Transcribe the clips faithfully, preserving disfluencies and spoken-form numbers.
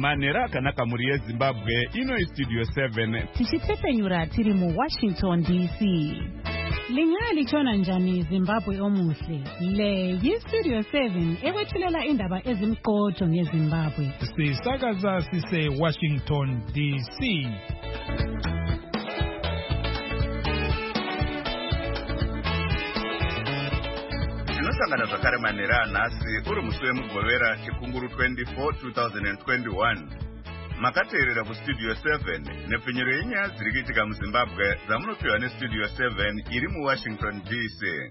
Manera akanaka muri yeZimbabwe, ino iStudio seven. Tichitefenyura tiri mu Washington D C. Lingali chona njani Zimbabwe omuhle. Le yiStudio seven ewethulela indaba ezimqotho ngeZimbabwe. Sisakaza sise Washington D C. Tinosangana zvakare Manera nhasi uri musi wemugorera chikunguru twenty-four twenty twenty-one. Makateerera kuStudio seven nepfenyero yenyaya dziri kuitika muZimbabwe dzamunopiwa neStudio seven iri muWashington D C.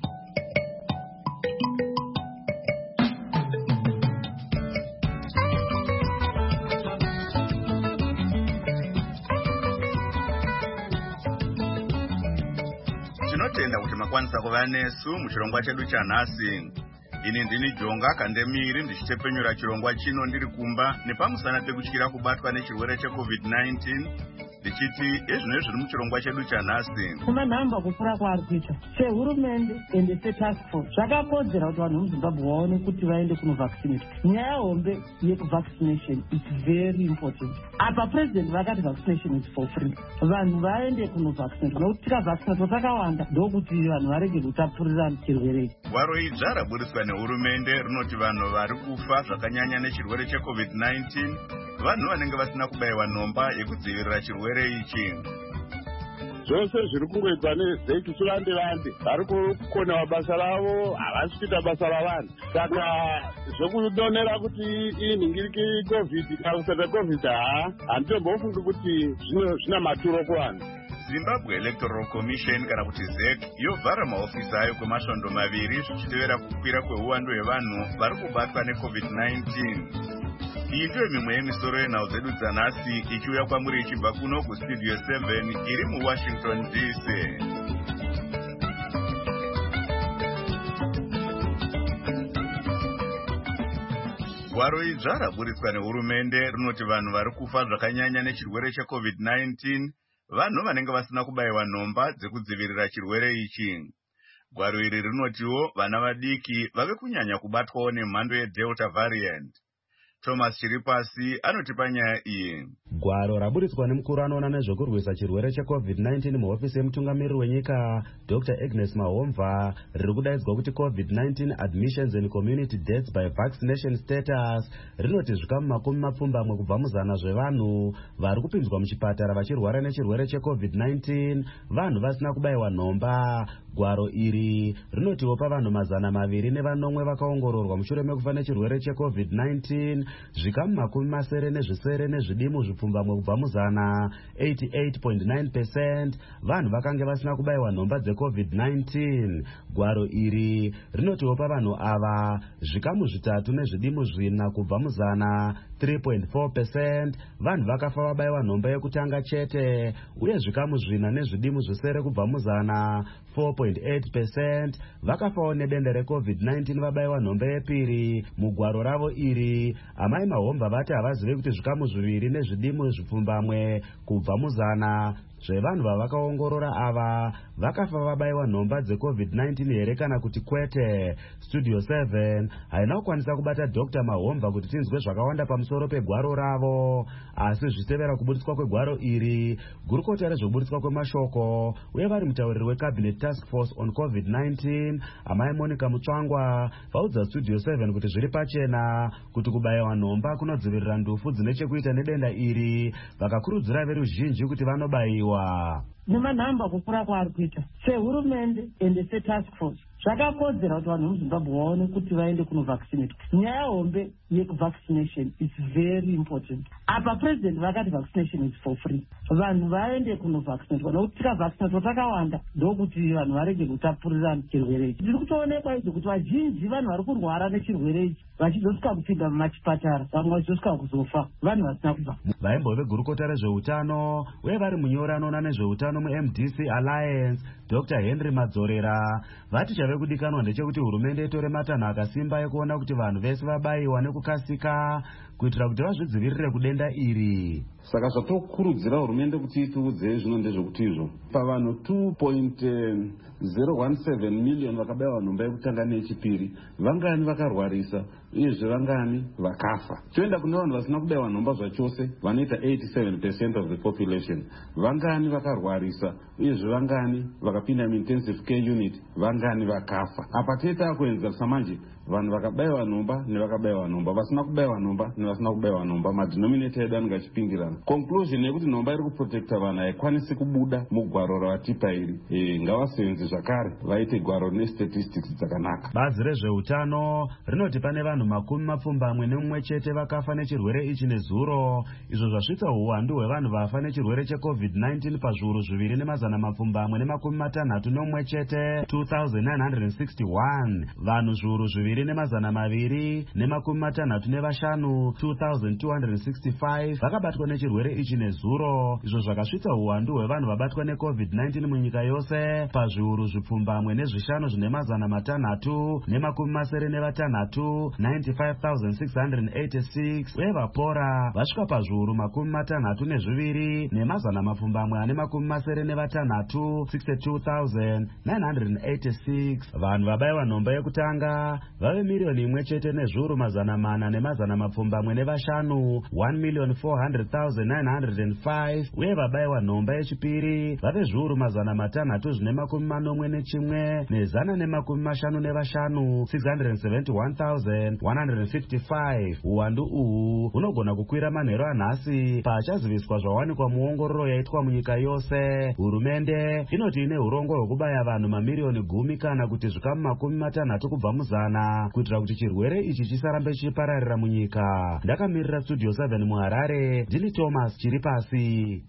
Tinotenda kuti makwanisa kuva nesu muchirongwa chedu chanhasi. Ini ndini Jonga Kandemiri ndichitepenyura chirongwa chino ndiri kumba nepamusana pekutyira kubatwa nechirwere checovid nineteen ndichiti ezvino zviri muchirongwa chedu chanhasi. Kumanhamba kufura kwaari kuita sehurumende ende setask force zvakakodzera kuti vanhu vemuZimbabwe vaone kuti vaende kunovaccinate. Nyaya hombe yekuvaccination is very important. Apa president vakati vaccination is for free. Vanhu vaende kunovaccinate nokuti tikavaccinate takawanda ndokuti vanhu varege kutapurirana chirwere. Gwaro idzva raburiswa nehurumende rinoti vanhu vari kufa zvakanyanya nechirwere checovid nineteen vanhu vanenge vasina kubayiwa nhomba yekudzivirira chirwere ichi. Zvose zviri kungoitwa neZeki Chivandirandi vari kukona basa ravo, havasi kuita basa ravanhu. Saka zvokudonera kuti inhingiriki covid kana kusata covid haa handitombofungi kuti zvina maturo kuvanhu. Zimbabwe Electoral Commission kana kuti ZEC yovhara maofisi ayo kwemasvondo maviri zvichitevera kukwira kweuwandu hwevanhu vari kubatwa necovid nineteen. Iyi ndiyo mimwe yemisoro yenhau dzedu dzanhasi ichiuya kwamuri ichibva kuno kuStudio seven iri muWashington D C. Gwaro idzva raburiswa nehurumende rinoti vanhu vari kufa zvakanyanya nechirwere checovid nineteen vanhu vanenge vasina kubayiwa nhomba dzekudzivirira chirwere ichi. Gwaro iri rinotiwo vana vadiki vave kunyanya kubatwawo nemhando yeDelta variant. Thomas Chiripasi anotipa nyaya iyi. Gwaro raburiswa nemukuru anoona nezvekurwisa chirwere checovid nineteen muhofisi yemutungamiriri wenyika Doctor Agnes Mahomva riri kudaidzwa kuti covid nineteen admissions and community deaths by vaccination status rinoti zvikamu makumi mapfumbamwe kubva muzana zvevanhu vari kupinzwa muchipatara vachirwara nechirwere checovid nineteen vanhu vasina kubayiwa nhomba. Gwaro iri rinotiwo pavanhu mazana maviri nevanomwe vakaongororwa mushure mekufa nechirwere checovid nineteen zvikamu makumi masere nezvisere nezvidimu zvipfumbamwe kubva muzana eighty-eight point nine percent vanhu vakange vasina kubayiwa nhomba dzecovid nineteen. Gwaro iri rinotiwo pavanhu ava zvikamu zvitatu nezvidimu zvina kubva muzana three point four percent vanhu vakafa vabayiwa nhomba yekutanga chete uye zvikamu zvina nezvidimu zvisere kubva muzana four point eight percent vakafawo nedenda recovid nineteen vabayiwa nhomba yepiri. Mugwaro ravo iri amai Mahomva vati havazive kuti zvikamu zviviri nezvidimu zvipfumbamwe kubva muzana zvevanhu vavakaongorora ava vakafa vabayiwa nhomba dzecovid nineteen here kana kuti kwete. Studio seven haina kukwanisa kubata Doctor Mahomva kuti tinzwe zvakawanda pamusoro pegwaro ravo, asi zvichitevera kuburitswa kwegwaro iri gurukota rezvoburitswa kwemashoko uye vari mutauriri weCabinet Task Force on covid nineteen amai Monica Mutsvangwa vaudza Studio seven kuti zviri pachena kuti kubayiwa nhomba kunodzivirira ndufu dzine chekuita nedenda iri, vakakurudzira veruzhinji kuti vanobayiwa. Nemanhamba kukura kwaari kuita sehurumende ende setask force zvakakodzera kuti vanhu vemuZimbabwe vaone kuti vaende kunovaccinate. Nyaya hombe yekuvaccination is very important. Apa president vakati vaccination is for free. Vanhu vaende kunovaccinate nokuti tikavaccinate takawanda ndokuti vanhu varege kutapurirana chirwere ichi. Tiri kutoonekwa izvo kuti vazhinji vanhu vari kurwara nechirwere ichi vachizosvika kupinda mumachipatara vamwe vachizosvika kuzofa vanhu vasina kubva. Vaimbove gurukota rezveutano uye vari munyori anoona nezveutano muM D C Alliance Doctor Henry Madzorera vati chave kudikanwa ndechekuti hurumende itore matanho akasimba ekuona kuti vanhu vese vabayiwa nekukasika kuitira kuti vazvidzivirire kudenda iri. Saka zvatokurudzira hurumende kuti itiudze zvino ndezvekuti izvo pavanhu two point zero one seven million vakabayiwa nhomba yekutanga neyechipiri, vangani vakarwarisa uyezve vangani vakafa. Toenda kune vanhu vasina kubayiwa nhomba zvachose vanoita eighty-seven percent of the population. Vangani vakarwarisa uyezve vangani vakapinda muintensive care unit, vangani vakafa. Apa toita kuenzesa manje vanhu vakabayiwa nhomba nevakabayiwa nhomba, vasina kubayiwa nhomba nevasina kubayiwa nhomba, madenominator edu anenge achipingirana. Conclusion yekuti nhomba iri kuprotecta vanhu haikwanisi kubuda mugwaro ravatipa iri. E, ngavasevenze zvakare vaite gwaro nestatistics dzakanaka. Bazi rezveutano rinoti pane vanhu makumi mapfumbamwe nemumwe chete vakafa nechirwere ichi nezuro, izvo zvasvitsa uwandu hwevanhu vafa nechirwere checovid nineteen pazviuru zviviri nemazana mapfumbamwe nemakumi matanhatu nemumwe chete two thousand nine hundred sixty-one. Vanhu zviuru zviviri nemazana maviri nemakumi matanhatu nevashanu two thousand two hundred sixty-five vakabatwa nechirwere ichi nezuro, izvo zvakasvitsa uwandu hwevanhu vabatwa necovid nineteen munyika yose pazviuru zvipfumbamwe nezvishanu zvine mazana matanhatu nemakumi masere nevatanhatu ninety-five thousand six hundred eighty-six, uye vapora vasvika pazviuru makumi matanhatu nezviviri nemazana mapfumbamwe ane makumi masere nevatanhatu sixty-two thousand nine hundred eighty-six. Vanhu vabayiwa nhomba yekutanga vave miriyoni imwe chete nezviuru mazana mana nemazana mapfumbamwe nevashanu one million four hundred thousand nine hundred five, uye vabayiwa nhomba yechipiri vave zviuru mazana matanhatu zvine makumi manomwe nechimwe nezana nemakumi mashanu nevashanu six hundred seventy-one thousand one hundred fifty-five. Uwandu uhu hunogona kukwira manheru anhasi pachaziviswa zvawanikwa muongororo yaitwa munyika yose. Hurumende inoti ine urongwa hwekubaya vanhu mamiriyoni gumi kana kuti zvikamu makumi matanhatu kubva muzana kuitira kuti chirwere ichi chisarambe chichipararira munyika. Ndakamirira studio seven muHarare, ndini Thomas Chiripasi.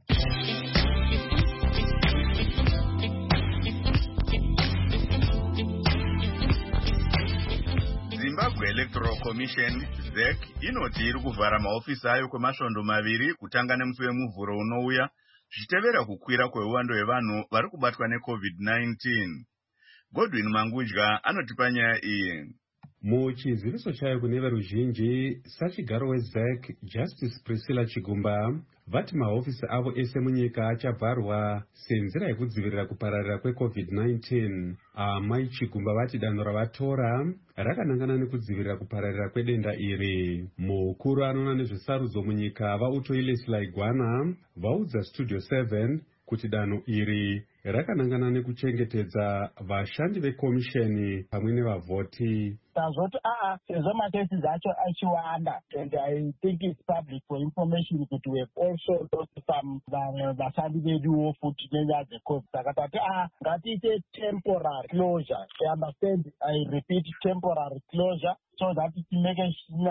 Zimbabwe Electoral Commission Z E C inoti iri kuvhara maofisi ayo kwemasvondo maviri kutanga nemusi wemuvhuro unouya, zvichitevera kukwira kweuwando hwevanhu vari kubatwa necovid nineteen. Godwin Mangudya anotipa nyaya iyi. Muchiziviso chayo kune veruzhinji, sachigaro weZ E C Justice Priscilla Chigumba vati mahofisi avo ese munyika achabvarwa senzira yekudzivirira kupararira kwecovid nineteen. Amai Chigumba vati danho ravatora rakanangana nekudzivirira kupararira kwedenda iri. Mukuru anoona nezvesarudzo munyika vaUtoiles Laigwana vaudza Studio seven kuti danho iri rakanangana nekuchengetedza vashandi vekomisheni pamwe nevavhoti. Tazoti aa sezvo macases acho achiwanda, and I think it's public for information kuti we have also lost some vashandi veduwo futi nenyaya dzecovid. Saka tati aa ngatiite temporary closure. I understand, I repeat, temporary closure, so that timeke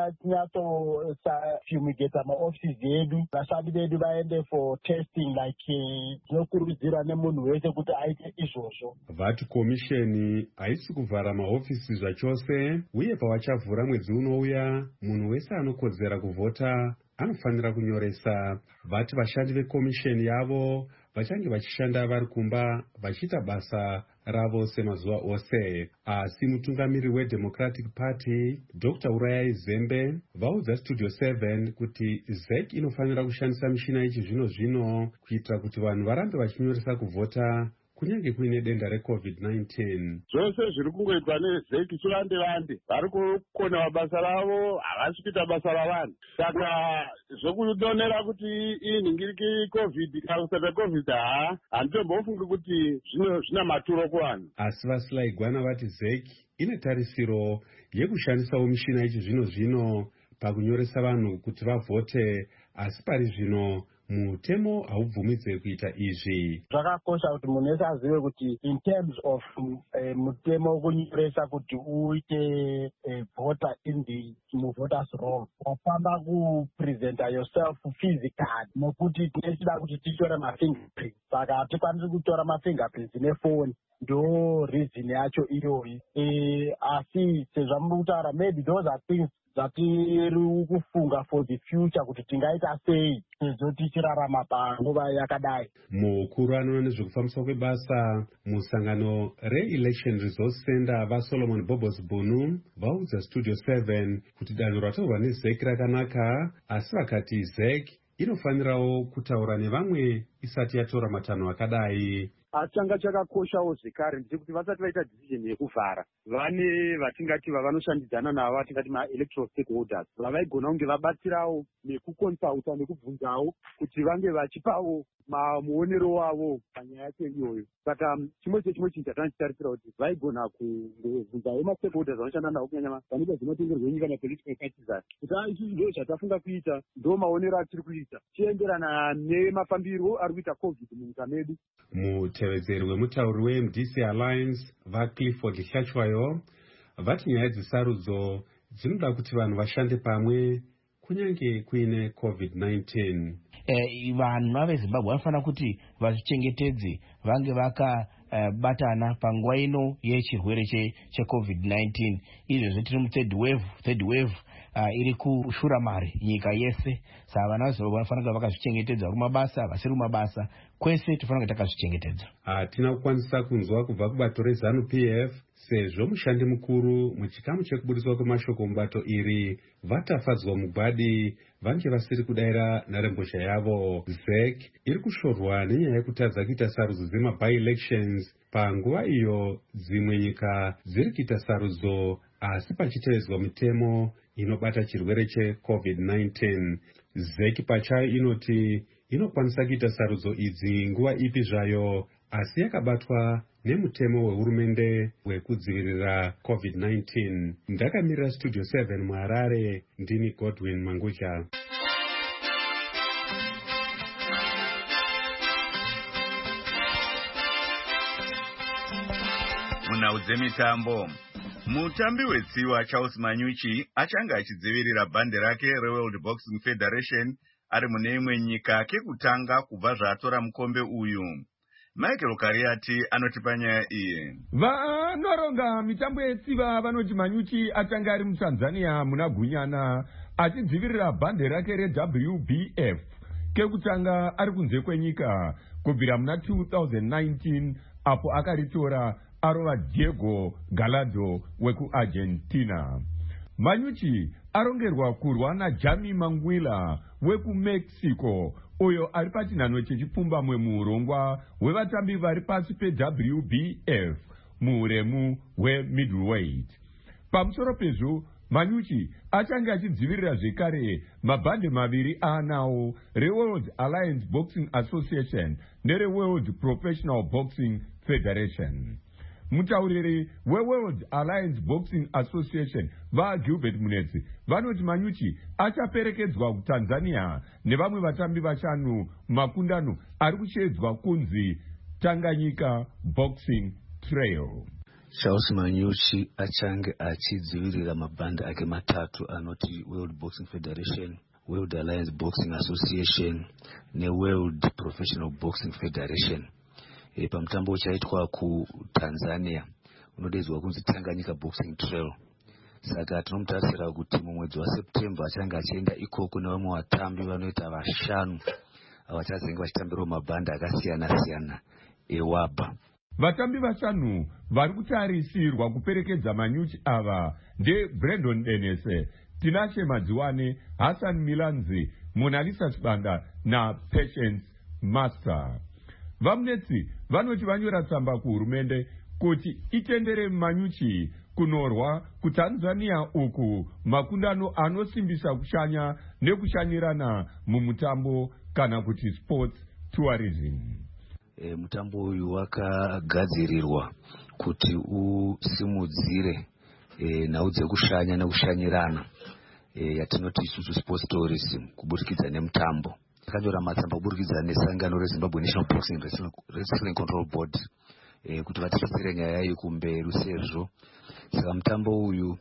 chinyato fumigate maoffices edu, vashandi vedu vaende for testing like zvinokurudzirwa nemunhu wese kuti aite izvozvo. Vati komisheni haisi kuvhara maofisi zvachose, uye pavachavhura mwedzi unouya munhu wese anokodzera kuvhota anofanira kunyoresa. Vati vashandi vekomisheni yavo vachange vachishanda vari kumba vachiita basa ravo semazuva ose. Asi mutungamiri weDemocratic Party Doctor Urayai Zembe vaudza Studio seven kuti Z E C inofanira kushandisa mishina yechizvino zvino kuitira kuti vanhu varambe vachinyoresa kuvhota kunyange kuine denda recovid nineteen. Zvose zviri kungoitwa neZ E C chivande vande vari kukona mabasa ravo, havasi kuita basa ravanhu. Saka zvokudonera kuti inhingiriki covid kana kusata covid haa handitombofungi kuti zvina maturo kuvanhu. Asi vaSlaigwana vati Z E C ine tarisiro yekushandisawo mishina yechizvino zvino pakunyoresa vanhu kuti vavhote, asi pari zvino mutemo haubvumidze kuita izvi. Zvakakosha kuti munhu wese azive kuti in terms of uh, mutemo wokunyoresa kuti uite uh, voter in the voters roll, wafamba kupresenta yourself physically, nokuti tinechida kuti tichore mafingerprint. saka hatikwanisi kutora mafingerprints nefoni. Ndo reason yacho iyoyi. Eh, asi sezvamuri kutaura, maybe those are things zvatiri kufunga for the future kuti tingaita sei sezvo tichirarama panguva yakadai. Mukuru anoona nezvekufambiswa kwebasa musangano re-election resource center vaSolomon Bobos Bunu vaudza Studio seven kuti danho ratorwa neZEC rakanaka, asi vakati ZEC inofanirawo kutaura nevamwe isati yatora matanho akadai. Asi changa chakakoshawo zvekare ndechekuti vasati vaita decision yekuvhara, vane vatingati vavanoshandidzana navo vatingati ma-electoral stakeholders vavaigona kunge vabatsirawo nekukonsulta nekubvunzawo kuti vange vachipawo muonero wavo panyaya yacho iyoyo. Saka chimwe chechimwe chinhu chatanichitarisira kuti vaigona kubvunzawo ma-stakeholders vanoshanda navo, kunyanya vanoita zvinotengerwa nyika na-political partisans, kuti izvi ndo zvatafunga kuita, ndo maonero atiri kuita chienderana nemafambiro ari kuita covid munyika medu. Mutevedzeri wemutauri weM D C Alliance vaClifford Hlachwayo vati nyaya dzesarudzo dzinoda kuti vanhu vashande pamwe kunyange kuine covid nineteen. Eh, vanhu veZimbabwe vanofanira kuti vazvichengetedze, vange vakabatana uh, panguva ino yechirwere checovid nineteen. Izvezvi tiri muthird wave, third wave uh, iri kushura mari nyika yese. Saka vana veZimbabwe vanofanira kuti vakazvichengetedza, kumabasa vasiri kumabasa, kwese tofanira kuti takazvichengetedza. Hatina uh, kukwanisa kunzwa kubva kubato reZANU P F sezvo mushandi mukuru muchikamu chekubudiswa kwemashoko mubato iri vatafadzwa mugwadi vange vasiri kudayira nharembozha yavo. ZEC iri kushorwa nenyaya yekutadza kuita sarudzo dzema-by-elections panguva iyo dzimwe nyika dziri kuita sarudzo asi pachitevedzwa mitemo inobata chirwere checovid nineteen. ZEC pachayo inoti inokwanisa kuita sarudzo idzi nguva ipi zvayo, asi yakabatwa nemutemo wehurumende wekudzivirira covid nineteen. Ndakamirira Studio seven muHarare, ndini Godwin Mangudya. Munhau dzemitambo, mutambi wetsiwa Charles Manyuchi achanga achidzivirira bhande rake reWorld Boxing Federation ari mune imwe nyika kekutanga kubva zvatora mukombe uyu. Michael Kariati anotipa nyaya iyi. Vanoronga mitambo yetsiva vanoti Manyuchi atanga ari muTanzania muna Gunyana achidzivirira bhande rake reW B F kekutanga ari kunze kwenyika kubvira muna two thousand nineteen apo akaritora arova Diego Gallardo wekuArgentina. Manyuchi arongerwa kurwa naJami Manguila wekuMexico, uyo ari pachinhano chechipfumbamwe muurongwa hwevatambi vari pasi peW B F muuremu hwemiddleweight. Pamusoro pezvo, Manyuchi achange achidzivirira zvekare mabhande maviri aanawo reWorld Alliance Boxing Association nereWorld Professional Boxing Federation. Mutauriri weWorld Alliance Boxing Association vaGilbert Munetsi vanoti Manyuchi achaperekedzwa kuTanzania nevamwe vatambi vashanu makundano ari kushedzwa kunzi Tanganyika Boxing Trail. Charles Manyuchi achange achidzivirira mabhande ake matatu anoti World Boxing Federation, World Alliance Boxing Association neWorld Professional Boxing Federation. E, pamutambo uchaitwa kuTanzania unodaidzwa kunzi Tanganyika Boxing Trail. Saka tinomutarisira kuti mumwedzi waSeptember achange achienda ikoko nevamwe vatambi vanoita vashanu vachazenge vachitambirawo mabhande akasiyana siyana eWABA. Vatambi vashanu vari kutarisirwa kuperekedza Manyuchi ava nde Brandon Denese, Tinashe Madziwane, Hassan Milanzi, Monalisa Sibanda na Patience Master. Vamunetsi vanoti vanyora tsamba kuhurumende kuti itendere Manyuchi kunorwa kuTanzania uku makundano anosimbisa kushanya nekushanyirana mumutambo kana kuti sports tourism. E, mutambo uyu wakagadzirirwa kuti usimudzire e, nhau dzekushanya nekushanyirana e, yatinoti isusu sports tourism kuburikidza nemutambo. Takanyora matsamba kuburikidza nesangano reZimbabwe National Boxing Wrestling Control Board e, kuti vatirisire nyaya iyi kumberi sezvo. Saka mutambo uyu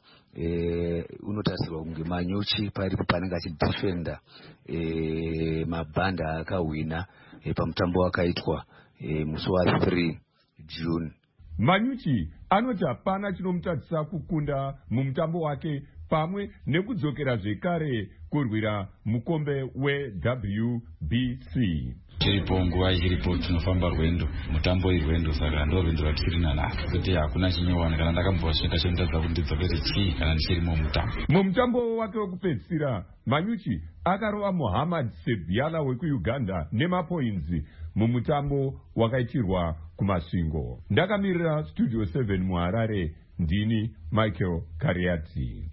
e, unotarisirwa kunge Manyuchi paripo panenge achidefenda e, mabhanda akahwina e, pamutambo wakaitwa e, musi wa three June. Manyuchi anoti hapana chinomutadzisa kukunda mumutambo wake pamwe nekudzokera zvekare kurwira mukombe we-W B C. Chiripo nguva ichiripo tinofamba rwendo, mutambo irwendo, saka ndo rwendo ratiri nanaka. Kuti hakuna chinyowana kana ndakambosvika chinotadza kuti ndidzokere chii kana ndichirimo mutambo. Mumutambo wake wekupedzisira, Manyuchi akarova Muhammad Sebiala wekuUganda nemapoinzi mumutambo wakaitirwa kumasvingo. Ndakamirira Studio seven muHarare, ndini Michael Kariati.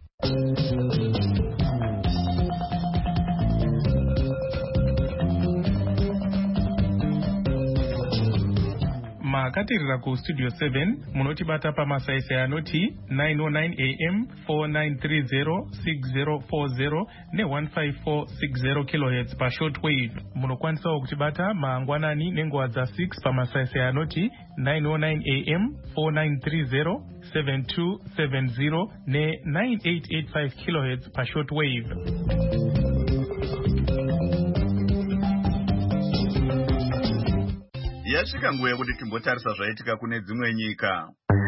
Makatirira ku Studio seven munotibata pamasaisai anoti nine oh nine A M, four nine three zero, six zero four zero ne one five four six zero kilohertz pa shortwave. Munokwanisawo kutibata mangwanani nenguva dza six pamasaisai anoti nine oh nine A M, four nine three zero, seven two seven zero ne nine eight eight five kilohertz pa shortwave. Yasvika nguva yekuti timbotarisa zvaitika kune dzimwe nyika.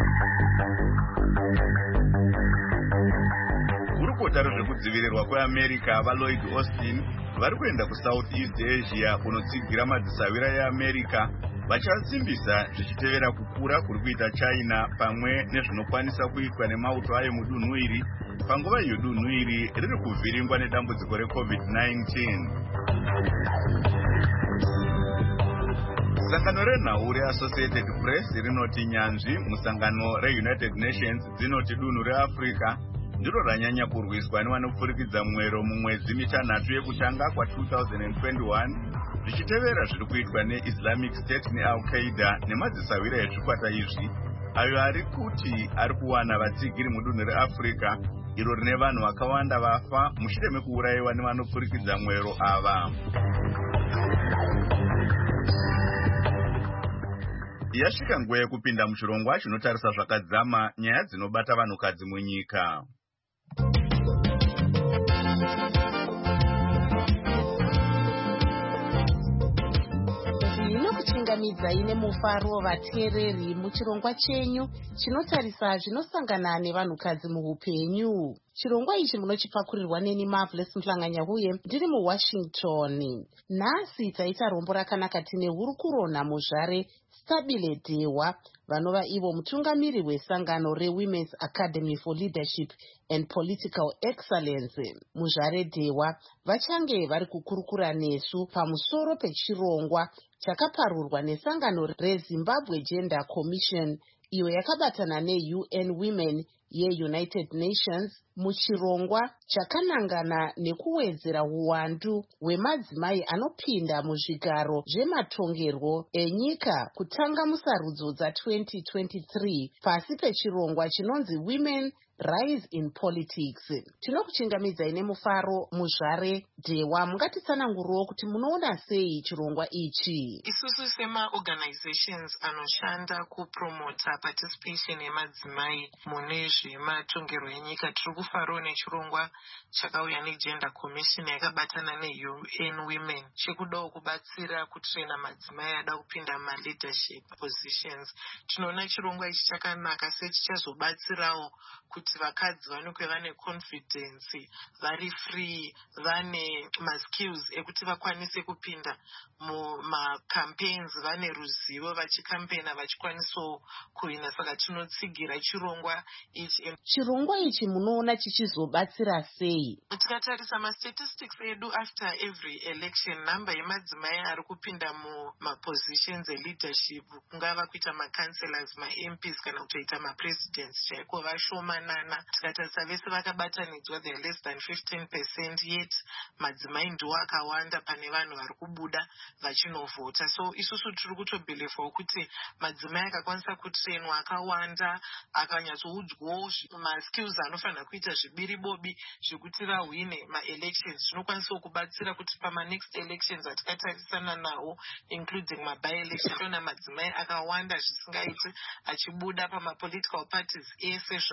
Kurukota rwezvekudzivirirwa kweAmerica vaLloyd Austin vari kuenda kuSouth East Asia kunotsigira madzisawira eAmerica, vachasimbisa zvichitevera kukura kuri kuita China pamwe nezvinokwanisa kuitwa nemauto ayo mudunhu iri panguva iyo dunhu iri riri kuvhiringwa nedambudziko reCovid nineteen. Sangano renhau reAssociated Press rinoti nyanzvi musangano reUnited Nations dzinoti dunhu reAfrica ndiro ranyanya kurwiswa nevanopfurikidza mwero mumwedzi mitanhatu yekutanga kwa-twenty twenty-one zvichitevera zviri kuitwa neIslamic State neAl-Qaeda nemadzisawira ezvikwata izvi ayo ari kuti ari kuwana vatsigiri mudunhu reAfrica iro rine vanhu vakawanda vafa mushure mekuurayiwa nevanopfurikidza mwero ava. Yasvika nguva yekupinda muchirongwa chinotarisa zvakadzama nyaya dzinobata vanhukadzi munyika. Zvinokuchingamidzai nemufaro vateereri muchirongwa chenyu chinotarisa zvinosangana nevanhukadzi muhupenyu. Chirongwa ichi munochipakurirwa neni Marvelous Mhlanganya-Huye ndiri muWashington. Nhasi taita rombo rakanaka tine Hurukurona Muzvare Stabile Dewa vanova ivo mutungamiri wesangano reWomen's Academy for Leadership and Political Excellence. Muzvare Dewa vachange vari kukurukura nesu pamusoro pechirongwa chakaparurwa nesangano reZimbabwe Gender Commission iyo yakabatana neU N Women yeUnited Nations muchirongwa chakanangana nekuwedzera uwandu hwemadzimai anopinda muzvigaro zvematongerwo enyika kutanga musarudzo dza-twenty twenty-three pasi pechirongwa chinonzi Women Rise in Politics. Tinokuchingamidzai nemufaro Muzvare Dewa, mungatitsananguruwo kuti munoona sei chirongwa ichi? Isusu sema-organizations anoshanda kupromota participation yemadzimai mune zvematongerwo enyika tiri kufarawo nechirongwa chakauya neGender Commission yakabatana neU N Women chekudawo kubatsira kutraina madzimai ada kupinda maleadership positions. Tinoona chirongwa ichi chakanaka sechichazobatsirawo kuti vakadzi vanokwe vane confidence, vari free, vane maskills ekuti vakwanise kupinda mumacampaigns, vane ruzivo vachikampena vachikwanisawo kuwina. Saka tinotsigira chirongwa ichi. Chirongwa ichi munoona chichizobatsira sei? Tikatarisa mastatistics edu after every election, number yemadzimai ari kupinda mumapositions eleadership, kungava kuita macancelors, maM Ps kana kutoita mapresidents chaiko vashomanana. Tikatarisa vese vakabatanidzwa, they are less than fifteen percent, yet madzimai ndiwo akawanda pane vanhu vari kubuda vachinovhota. So isusu tiri kutobhilivhawo kuti madzimai akakwanisa kutrainwa akawanda, akanyatsoudzwawo maskills anofanira kuita zvibiribobi zvekuti vahwine maelections, zvinokwanisawo kubatsira kuti pamanext elections atikatarisana nawo including maby-election tona madzimai akawanda zvisingaiti achibuda pamapolitical parties ese zvawo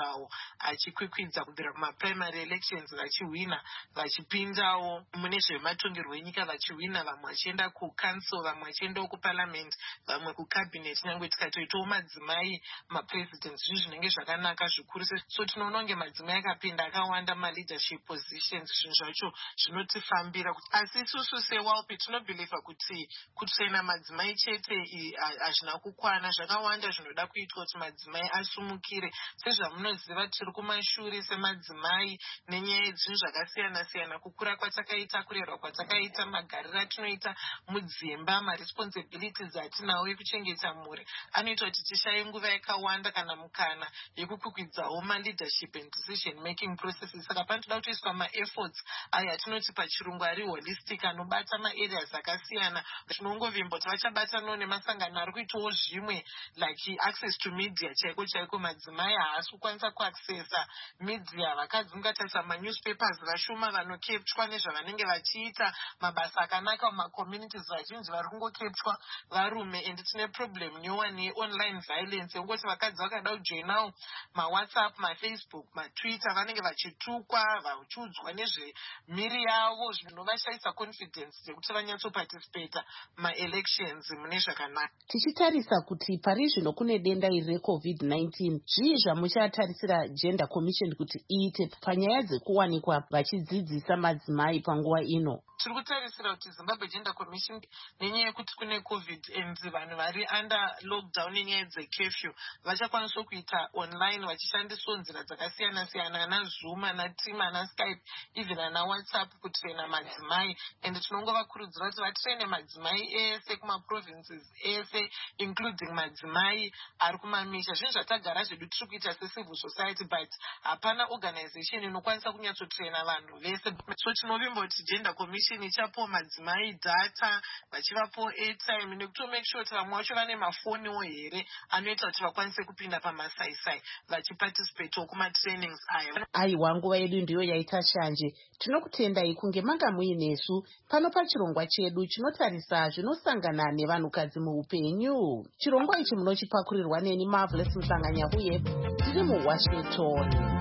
achikwikwidza kubvira kumaprimary elections vachihwina, vachipindawo mune zvematongerwo enyika vachihwina, vamwe vachienda kucouncil, vamwe vachiendawo kuparliament, vamwe kucabinet, nyangwe tikatoitawo madzimai mapresident. Zvinhu zvinenge zvakanaka zvikuru. So tinoona kunge madzimai akapinda akawanda maleadership positions. Zvinhu zvacho zvinotifambira. Asi isusu sewalpi tinobhiliva kuti kutraina madzimai chete hazvina kukwana. Zvakawanda zvinoda kuitwa kuti madzimai asumukire. Sezvamunoziva tiri kumashure semadzimai nenyaya yezvinhu zvakasiyana siyana, kukura kwatakaita, kurerwa kwatakaita, magariro atinoita mudzimba, maresponsibilities atinawo ekuchengeta mhuri anoita kuti tishaye nguva yakawanda kana mukana yekukwikwidzao maleadership and decision making processes. Saka panotoda kutoiswa maefforts ayo atinoti pachirungu ari holistic, anobata maareas akasiyana. Tinongovimba kuti vachabatanawo nemasangano ari kuitawo zvimwe like access to media chaiko chaiko. Madzimai haasi kukwanisa kuaccessa media, vakadzi mungatarisa manewspapers vashoma vanokeptwa nezvavanenge vachiita, mabasa akanaka mumacommunities vazhinji vari kungokeptwa varume. And tine problem nyowani yeonline violence yekungoti vakadzi vakada kujoinawo mawhatsapp, mafacebook, matwitter vanenge vachitukwa, vachiudzwa nezvemiri yavo zvinovashaisa confidence yekuti vanyatsoparticipata maelections mune zvakanaka. Tichitarisa kuti pari zvino kune denda iri recovid nineteen, zvii zvamuchatarisira gender commission kuti iite panyaya dzekuwanikwa vachidzidzisa madzimai panguva ino? Tiri kutarisira kuti Zimbabwe Gender Commission nenyaya yekuti kune covid and vanhu vari under lockdown nenyaya dzecurfew vachakwanisa kuita online vachishandisawo nzira dzakasiyana siyana, ana Zoom, ana Team, ana Skype, even ana WhatsApp kutraina madzimai. And tinongovakurudzira kuti vatraine madzimai ese kumaprovinces ese including madzimai ari kumamisha. Zvinhu zvatagara zvedu tiri kuita secivil society, but hapana organization inokwanisa kunyatsotraina vanhu vese. So tinovimba kuti Gender Commission ichapo madzimai data, vachivapo airtime, nekuto make sure kuti vamwe vacho vane mafoniwo here anoita kuti vakwanise kupinda pamasaisai vachiparticipate kumatrainings ayo. Aiwa, nguva yedu ndiyo yaita shanje. Tinokutendai kunge manga muinesu pano pachirongwa chedu chinotarisa zvinosangana nevanhukadzi muupenyu. Chirongwa ichi munochipakurirwa neni Marvelous Mhlanganya uye tiri muWashington.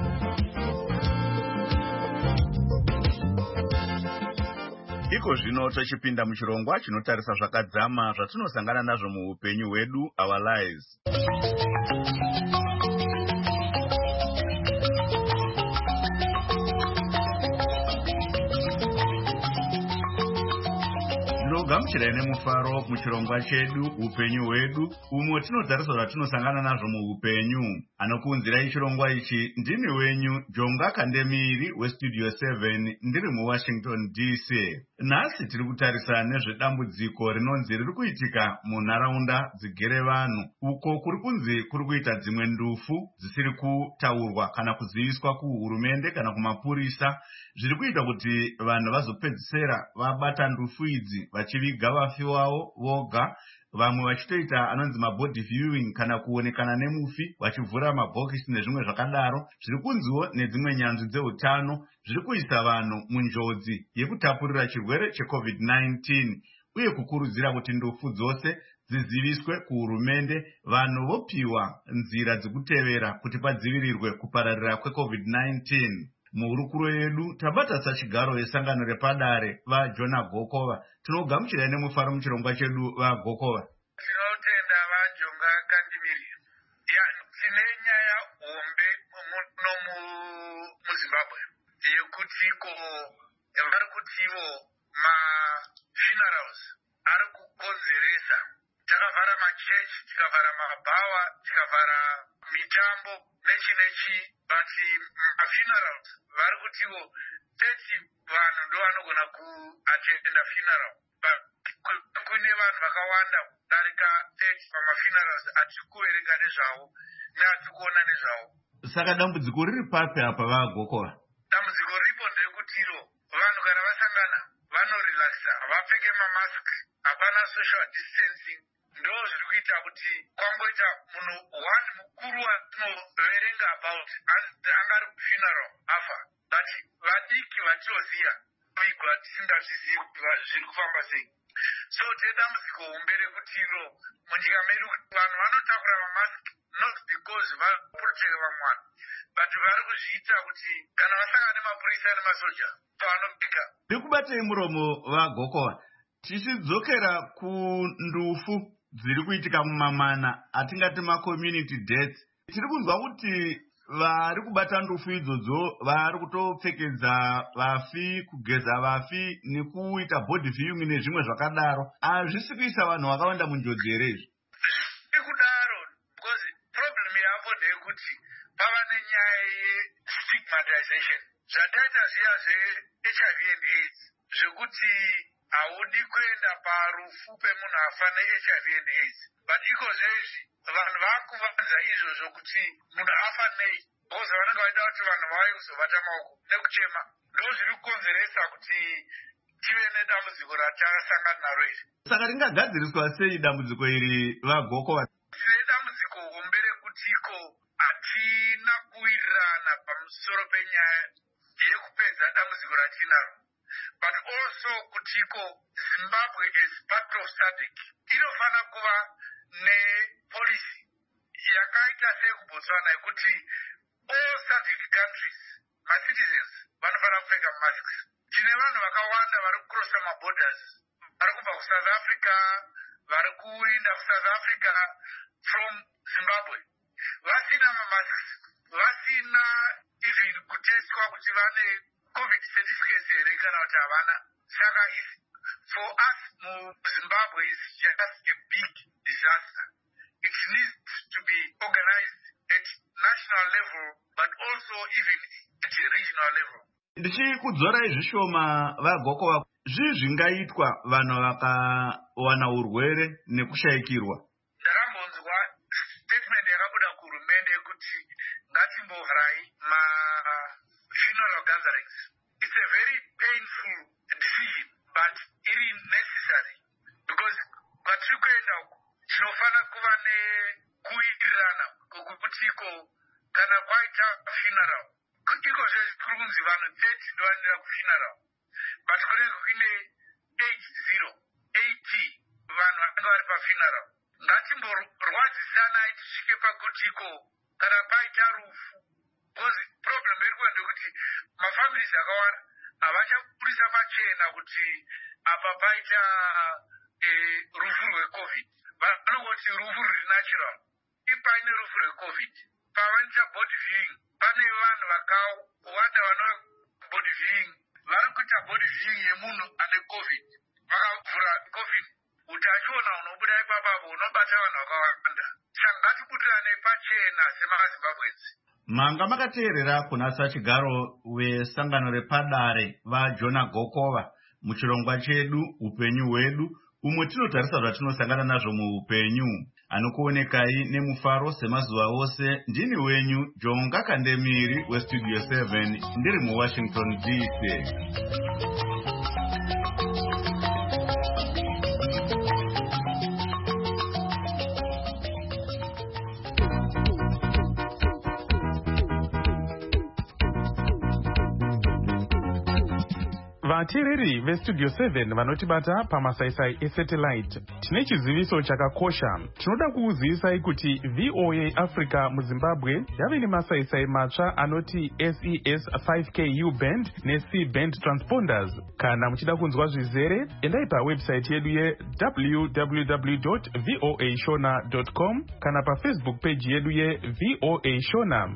Iko zvino tochipinda muchirongwa chinotarisa zvakadzama zvatinosangana nazvo muupenyu hwedu, our lives. Gamuchirai nemufaro muchirongwa chedu upenyu hwedu, umwe tinotarisa zvatinosangana nazvo muupenyu. Anokuunzirai chirongwa ichi ndini wenyu Jonga Kandemiri westudio seven ndiri muWashington D C. Nhasi tiri kutarisa nezvedambudziko rinonzi riri kuitika munharaunda dzigere vanhu, uko kuri kunzi kuri kuita dzimwe ndufu dzisiri kutaurwa kana kuziviswa kuhurumende kana kumapurisa, zviri kuita kuti vanhu vazopedzisira vabata ndufu idzi vachiviga vafi wavo voga, vamwe vachitoita anonzi mabody viewing kana kuonekana nemufi vachivhura mabhokisi nezvimwe zvakadaro. Zviri kunziwo nedzimwe nyanzvi dzeutano zviri kuisa vanhu munjodzi yekutapurira chirwere checovid nineteen uye kukurudzira kuti ndufu dzose dziziviswe kuhurumende, vanhu vopiwa nzira dzekutevera kuti padzivirirwe kupararira kwecovid nineteen. Muhurukuro yedu tabata sachigaro vesangano repadare vaJona Gokova. Tinogamuchirai nemufaro muchirongwa chedu vaGokova. Tinotenda vaJonga Kandemiri. Ya tine nyaya hombe muno muZimbabwe yekuti ko vari kutivo ma funerals ari kukonzeresa. Takavhara machechi, tikavhara mabhawa, tikavhara mitambo nechi nechi, but ma-funerals vari kutivo thirty vanhu ndo vanogona kuatenda funeral. Kune vanhu vakawanda kudarika thirty pama-funerals atiri kuverenga nezvavo neatiri kuona nezvavo. Saka dambudziko riri papi apa vaGokova? Dambudziko riripo nderekutiro vanhu kana vasangana vanorelaxa, vapfeke mamask, hapana social distancing. Ndo zviri kuita kuti kwangoita munhu one mukuru watinoverenga about angari funeral afa, but vadiki vatinoziya vigwa tisingazvizivi kuti zviri kufamba sei. So tedambudziko hombe rekutiro munyika medu kuti vanhu vanotakura mamask not because vaproteka vamwe vanhu, but vari kuzviita kuti kana vasangana nemapurisa nemasoja pavanopika. Ndikubatei muromo vaGokowa, tichidzokera kundufu dziri kuitika mumamana atingati macommunity deaths, tiri kunzwa kuti vari kubata ndufu idzodzo vari kutopfekedza vafi, kugeza vafi nekuita body viewing nezvimwe zvakadaro. Hazvisi kuisa vanhu vakawanda munjodzi here izvi? Ikudaro because problem yavo ndeyekuti pava nenyaya yestigmatization zvataita zviya zve-H I V and AIDS zvekuti haudi kuenda parufu pemunhu afa ne-H I V and AIDS, but iko zvezvi vanhu vakuvanza izvozvo kuti munhu afa nei because vanenge vaida kuti vanhu vauye kuzobata maoko nekuchema. Ndo zviri kukonzeresa kuti tive nedambudziko ratakasangana naro iri. Saka ringagadziriswa sei dambudziko iri vaGokowa? Tine dambudziko hombe rekutiko hatina kuwirirana pamusoro penyaya yekupedza dambudziko ratinaro, but also kutiko Zimbabwe as part of SADC inofanira kuva nepolicy yakaita seyekuBotswana yekuti all SADC countries macitizens vanofanira kupfeka masks. Tine vanhu vakawanda vari kucrossa maborders, vari kubva kuSouth Africa, vari kuinda kuSouth Africa from Zimbabwe vasina mamasks, vasina even kutestwa kuti vane COVID certificates here kana kuti havana. Saka for us muZimbabwe is just a big disaster. It needs to be organized at national level but also even at a regional level. Ndichikudzorai zvishoma vaGokowa, zvii zvingaitwa vanhu vakawana urwere nekushayikirwa? Ndakambonzwa statement yakabuda kuhurumende yekuti ngatimboharai ma-funeral gatherings. It's a very painful decision but it is necessary because kwatiri kuenda uku tinofanira kuva nekuwirirana kwekutiko kana kwaita funeral iko zvezvi kuri kunzi vanhu thirty ndovanira kufuneral but kunenge kuine age zero eighty vanhu vanenge vari pafuneral. Ngatimborwadzisanai tisvike pakutiko kana paita rufu because problem iri kuva ndekuti mafamilies akawanda havachapurisa pachena kuti apa paita rufu rwecovid. Vanongoti rufu ruri natural. Ipaine rufu rwecovid pavanoita body viewing pane vanhu vakawanda vano body viewing vari kuita body viewing yemunhu ane covid, vakavhura covid utachiona unobuda ipapapo unobata vanhu vakawanda. Saka ngatibutirane pachena semaZimbabwenzi. Manga makateerera kuna sachigaro wesangano repadare vaJona Gokowa muchirongwa chedu upenyu hwedu, umwe tinotarisa zvatinosangana nazvo muupenyu. Anokuonekai nemufaro semazuva ose, ndini wenyu Jonga Kandemiri weStudio seven ndiri muWashington D C. vateereri veStudio seven vanotibata pamasaisai esatellite, tine chiziviso chakakosha. Tinoda kukuzivisai kuti V O A Africa muZimbabwe yave nemasaisai matsva anoti S E S five K U band neC band transponders. Kana muchida kunzwa zvizere, endai pawebsite yedu ye w w w dot voa shona dot com kana pafacebook page yedu ye V O A Shona.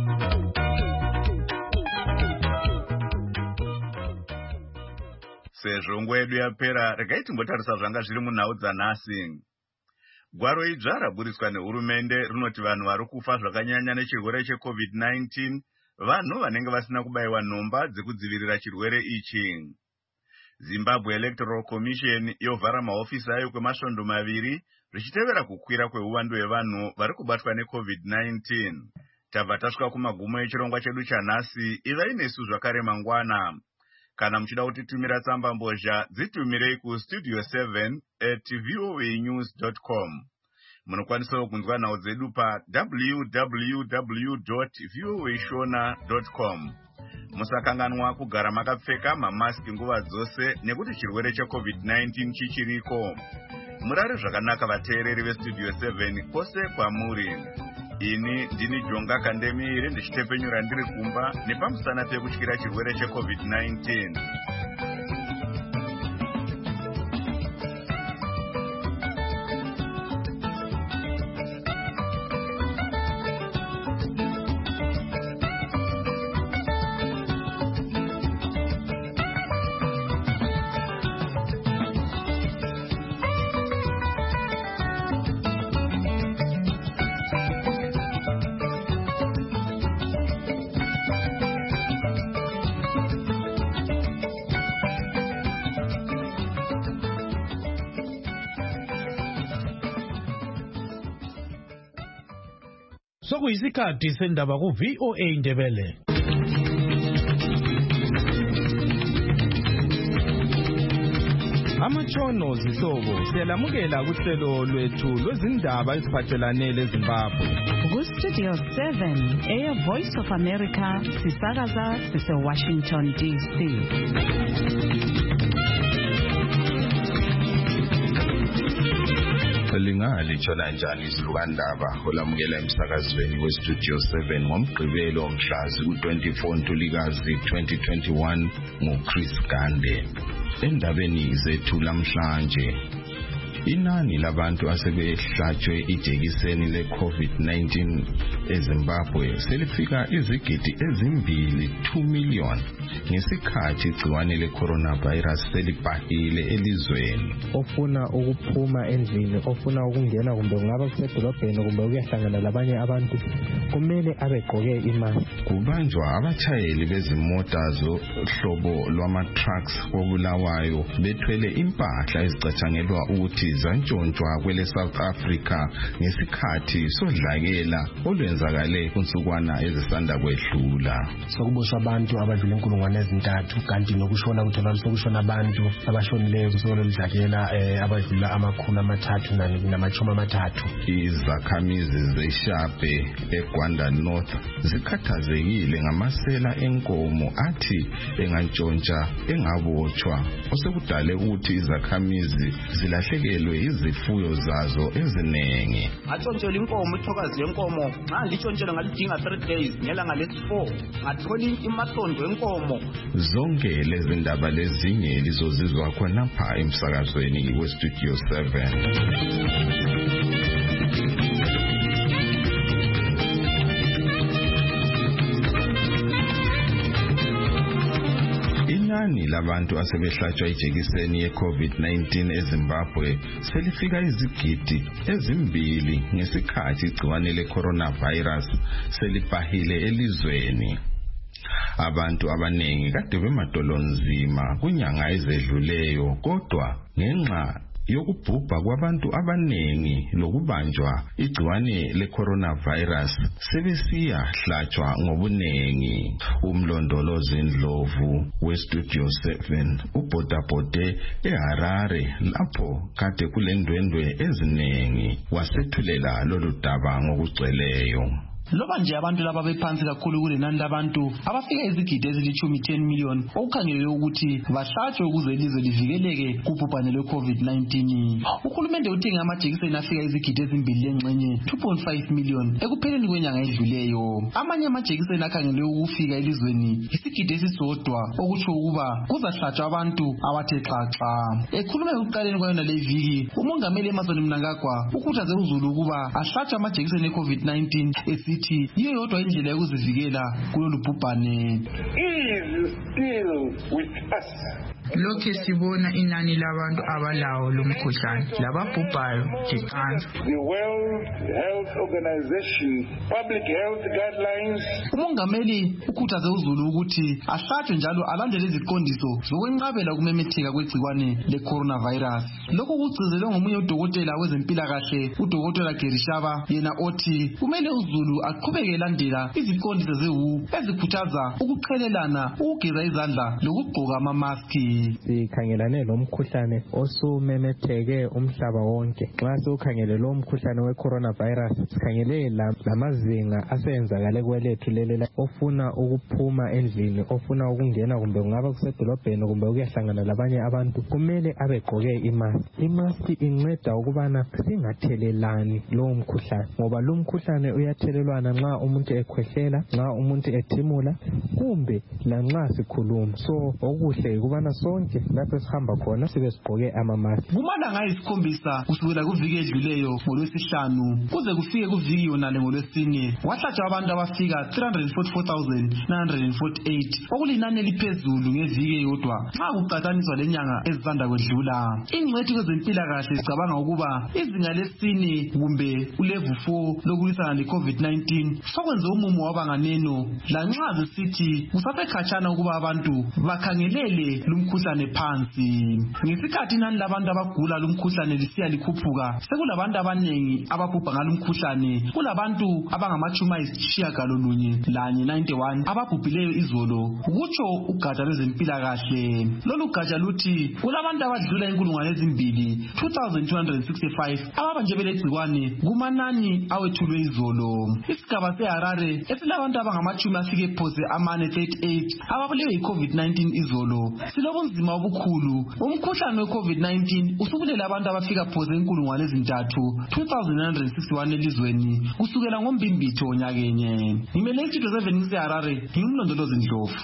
Sezvo nguva yedu yapera, regai timbotarisa zvanga zviri munhau dzanhasi. Gwaro idzva raburiswa nehurumende rinoti vanhu vari kufa zvakanyanya nechirwere cheCovid nineteen vanhu vanenge vasina kubayiwa nhomba dzekudzivirira chirwere ichi. Zimbabwe Electoral Commission yovhara mahofisi ayo kwemasvondo maviri zvichitevera kukwira kweuwandu hwevanhu vari kubatwa neCovid nineteen. Tabva tasvika kumagumo echirongwa chedu chanhasi, ivai nesu zvakare mangwana. Kana muchida kutitumira tsamba mbozha, dzitumirei kustudio seven at voa news dot com. Munokwanisawo kunzwa nhau dzedu pa w w w dot voa shona dot com. Musakanganwa kugara makapfeka mamaski nguva dzose nekuti chirwere cheCovid nineteen chichiriko. Murare zvakanaka vateereri veStudio seven kwose kwamuri. ini ndini Jonga Kandemire ndichitepenyura ndiri kumba nepamusana pekutyira chirwere checovid nineteen. Sokuyisikhathi sendaba ku V O A Ndebele. Amatshono zihlobo siyalamukela kuhlelo lwethu lwezindaba eziphathelane leZimbabwe. Ku Studio seven, Air Voice of America, sisakaza sise Washington D C. Lingali tshona njani izilukandaba olamukela emsakazweni weStudio seven ngomgqibelo omhlazi ku-twenty-four Ntulikazi twenty twenty-one nguChris Gande. Endabeni zethu lamhlanje, inani labantu asebehlatshwe ijekiseni le-COVID nineteen eZimbabwe selifika izigidi ezimbili two million ngesikhathi igciwane le-coronavirus selibhahile elizweni. Ofuna ukuphuma endlini, ofuna ukungena kumbe kungaba kusedolobheni kumbe ukuyahlangana labanye abantu, kumele abegqoke imask. Kubanjwa abatshayeli bezimota zohlobo lwama-trucks koBulawayo bethwele impahla ezicatshangelwa ukuthi zantshontshwa kwele South Africa ngesikhathi sodlakela olwenzakale kunsukwana ezisanda kwedlula. Sokuboshwa abantu abadlula inkulungwane ezintathu, kanti nokushona kuthola sokushona abantu abashonileyo kusolo lidlakela abadlula amakhulu amathathu namachumi amathathu. Izakhamizi zeShape eGwanda North zikhathazekile ngamasela enkomo athi engantshontsha engabotshwa, osekudale ukuthi izakhamizi zilahlekelwe izifuyo zazo eziningi. Ngatshontshelwa inkomo, ithokazi yenkomo, nxa ngitshontshelwa ngalidinga three days ngelanga lesi-four, ngathola imasondo enkomo. Zonke lezi ndaba lezinye lizozizwa khonapha emsakazweni weStudio seven. Inani labantu asebehlatshwa ijekiseni ye-COVID nineteen eZimbabwe selifika izigidi ezimbili ngesikhathi igciwane le-coronavirus selibhahile elizweni. Abantu abanengi kade bemadolonzima kunyanga ezedluleyo, kodwa ngenxa yokubhubha kwabantu abanengi lokubanjwa igciwane le-coronavirus sebesiya hlatshwa ngobunengi. Umlondolozi Ndlovu weStudio seven ubhodabhode eHarare lapho kade kulendwendwe eziningi wasethulela lolu daba ngokugcweleyo. Loba nje abantu laba bephansi kakhulu kulenani labantu abafika izigidi ezilithumi ten million okukhangelelwe ukuthi bahlatshwe ukuze ilizwe livikeleke kubhubhane lwe-COVID nineteen. Uhulumende uthenga amajekiseni afika izigidi ezimbili lengxenye two point five million ekupheleni kwenyanga edluleyo. Amanye amajekiseni akhangelelwe ukufika elizweni isigidi esisodwa, okutsho ukuba kuzahlatshwa abantu abathe xaxa. Ekhulume ekuqaleni kwayona le viki, umongameli Emmerson Mnangagwa ukhuthaze uzulu ukuba ahlatshwe amajekiseni e-COVID nineteen esithi yiyo yodwa indlela yokuzivikela kulolu bhubhane. Is still with us. Lokhu sibona inani labantu abalawo lomkhuhlane lababhubhayo liqansa. The World Health Organization public health guidelines. Umongameli ukhuthaze uzulu ukuthi ahlatshwe njalo alandele iziqondiso zokwenqabela ukumemetheka kwegciwane le-coronavirus. Lokhu kugcizelwe ngomunye udokotela wezempilakahle, udokotela Gerishaba, yena othi kumele uzulu aqhubeke elandela iziqondiso ze-W H O ezikhuthaza ukuqhelelana, ukugeza izandla lokugqoka amamaski. phambili. Sikhangelane lo mkhuhlane osumemetheke umhlaba wonke. Nxa sikhangele lo mkhuhlane we coronavirus, sikhangele lamazinga asenzakale kwelethu leli ofuna ukuphuma endlini, ofuna ukungena kumbe kungaba kusedolobheni kumbe ukuyahlangana labanye abantu, kumele abegqoke imask. Imask inceda ukubana singathelelani lo mkhuhlane, ngoba lo mkhuhlane uyathelelwana nxa umuntu ekhwehlela, nxa umuntu ethimula, kumbe lanxa sikhuluma. So okuhle ukubana sonke lapho sihamba khona sibe sigqoke ama-mask. Kumalanga ayisikhombisa kusukela kuviki edluleyo ngolwesihlanu kuze kufike kuviki yonale ngolwesine, kwahlatshwa abantu abafika three hundred forty-four thousand nine hundred forty-eight, okulinani eliphezulu ngeviki eyodwa nxa kuqathaniswa lenyanga ezisanda kwedlula. Ingcwethi kwezempilakahle zicabanga ukuba izinga lesine kumbe ulevel four lokulwisana le-COVID nineteen sokwenze umumo wabanganeno, lanxa zisithi kusasekhatshana ukuba abantu bakhangelele lumkhuhlane phansi. Ngesikhathi inani labantu abagula lumkhuhlane lisiya likhuphuka, sekulabantu abanengi ababhubha ngalumkhuhlane. Kulabantu abangamachumi ayisitshiyagalolunye lanye ninety-one ababhubhileyo izolo, kutsho ugatsha lwezempilakahle. Lolu gatsha luthi kulabantu abadlula inkulungwane ezimbili two thousand two hundred sixty-five ababanjwe belegcikwane kumanani awethulwe izolo. Isigaba seHarare esilabantu abangamachumi afike phose amane thirty-eight ababulewe yi-COVID nineteen izolo silobunzima obukhulu. Umkhuhlane we-COVID nineteen usubulela abantu abafika phose inkulungwane ezintathu two thousand nine hundred sixty-one elizweni kusukela ngombimbitho nyakenye. Ngimele istudio seven kuseHarare, ngimlondolozi Ndlovu.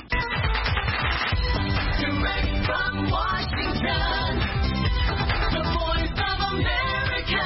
Direct from Washington, the voice of America,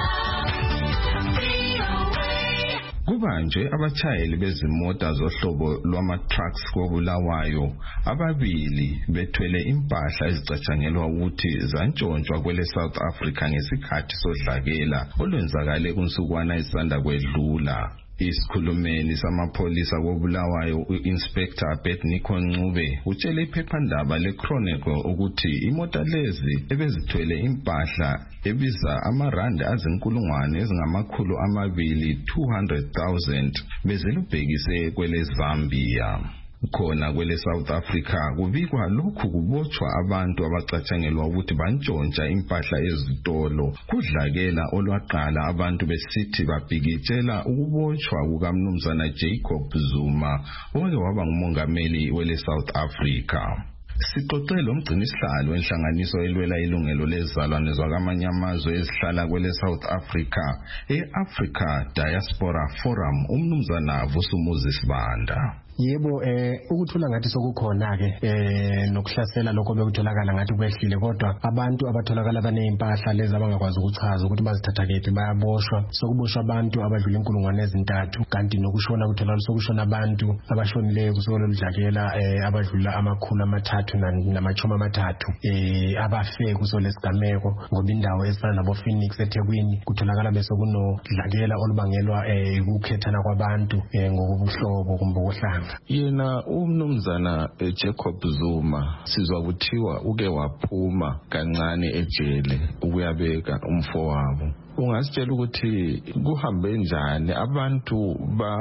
V O A. Kubanje abatshayeli bezimota zohlobo lwama-trucks koBulawayo ababili bethwele impahla ezicatshangelwa ukuthi zantshontshwa kwele South Africa ngesikhathi sodlakela olwenzakale kunsukwana isanda kwedlula. Isikhulumeni samapholisa koBulawayo u-Inspector Abednego Ncube utshele iphephandaba le-Chronicle ukuthi imota lezi ebezithwele impahla ebiza amarandi azinkulungwane ezingamakhulu amabili two hundred thousand bezelubhekise kwele Zambia. Khona kwele South Africa kubikwa lokhu kubotshwa abantu abacatshangelwa ukuthi bantshontsha impahla ezitolo kudlakela olwaqala abantu besithi babhikitshela ukubotshwa kukaMnumzana Jacob Zuma owake waba ngumongameli wele South Africa. Sixoxele umgcinisihlalo wenhlanganiso elwela ilungelo lezalwane zakwamanye amazwe ezihlala kwele South Africa e-Africa Diaspora Forum uMnumzana Vusumuzi Sibanda. Yebo eh ukuthula ngathi sokukhona ke eh nokuhlasela lokho bekutholakala ngathi kwehlile, kodwa abantu abatholakala baneimpahla lezi abangakwazi ukuchaza ukuthi bazithatha kephi bayaboshwa. Sokuboshwa abantu abadlula inkulungwane ezintathu, kanti nokushona kutholakala sokushona abantu abashonileyo kusolo ludlakela eh abadlula amakhulu amathathu namachoma amathathu eh abafe kusole sigameko, ngoba indawo ezifana nabo Phoenix eThekwini kutholakala bese kunodlakela olubangelwa eh ukukhethana kwabantu eh ngokubuhlobo kumbe ukuhlanga. Yena uMnumzana Jacob Zuma sizwa kuthiwa uke waphuma kancane ejele ukuyabeka umfowabo. Ungasitshela ukuthi kuhambe njani, abantu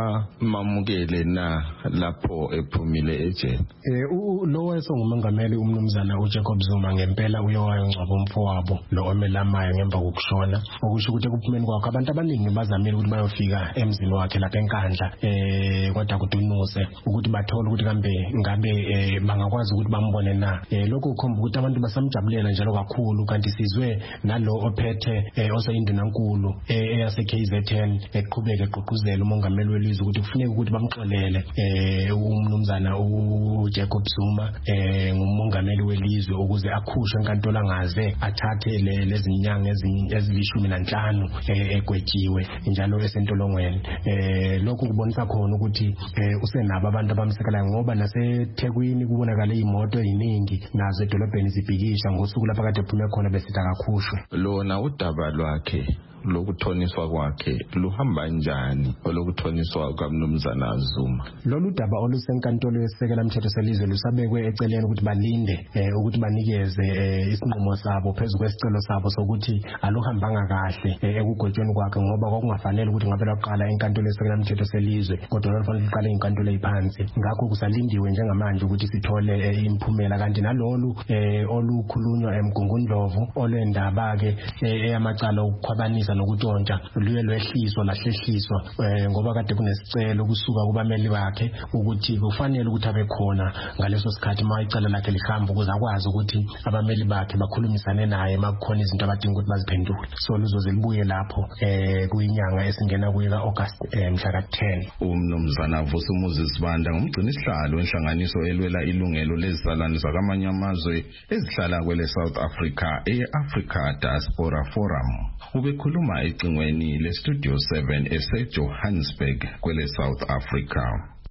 bamamukele na lapho ephumile ejele? Eh lo wayesengumongameli uMnumzana uJacob Zuma ngempela uye wayongcwaba umfowabo lo omelamayo ngemva kokushona, okusho ukuthi ekuphumeni kwakhe abantu abaningi bazamile ukuthi bayofika emzini wakhe lapha eNkandla eh kodwa kudunuse ukuthi bathole ukuthi kambe ngabe bangakwazi ukuthi bambone na. Eh lokho kukhomba ukuthi abantu basamjabulela njalo kakhulu, kanti sizwe nalo ophethe eh osayinduna nkulu eyase K Z N eqhubeka eqhuquzela umongameli welizwe ukuthi kufanele ukuthi bamxolele eh uMnumzana uJacob Zuma eh ngumongameli welizwe ukuze akhushwe enkantolo angaze athathe lezi nyanga ezilishumi nanhlanu egwetshiwe njalo esentolongweni. Eh lokhu kubonisa khona ukuthi usenabo abantu abamsekelayo, ngoba naseThekwini kubonakala imoto eziningi nazo edolobheni zibhikisha ngosuku lapha kade ephume khona besitha kakhushwe. Lona udaba lwakhe lokuthoniswa kwakhe luhamba njani olokuthoniswa kwaMnumzana Zuma? Lolu daba olusenkantolo yesekela mthetho selizwe lusabekwe eceleni ukuthi balinde eh, ukuthi banikeze eh, isinqumo sabo phezu kwesicelo sabo sokuthi aluhambanga kahle eh, ekugwetshweni kwakhe ngoba kwakungafanele ukuthi ngabe laqala enkantolo yesekela mthetho selizwe kodwa lafanele liqale inkantolo ephansi. Ngakho kusalindiwe njengamanje ukuthi sithole eh, imphumela kanti nalolu eh, olukhulunywa eMgungundlovu olwendaba ke eh, eyamacala ukukhwabanisa nokutshontsha luye lwehliswa lahlehliswa eh, ngoba kade kunesicelo kusuka kubameli bakhe ukuthi kufanele ukuthi abe khona ngaleso sikhathi ma icala lakhe lihamba ukuze akwazi ukuthi abameli bakhe bakhulumisane naye makukhona izinto abadinga ukuthi baziphendule. So luzoze libuye lapho eh kuyinyanga esingena kuye kaAugust eh, mhla ka ten. Umnumzana Vusumuzi Sibanda ngumgcini isihlalo wenhlanganiso elwela ilungelo lezizalwane zakamanye amazwe ezihlala kwele South Africa e-Africa Diaspora Forum. Ubekhuluma ecingweni le Studio seven ese-Johannesburg kwele South Africa.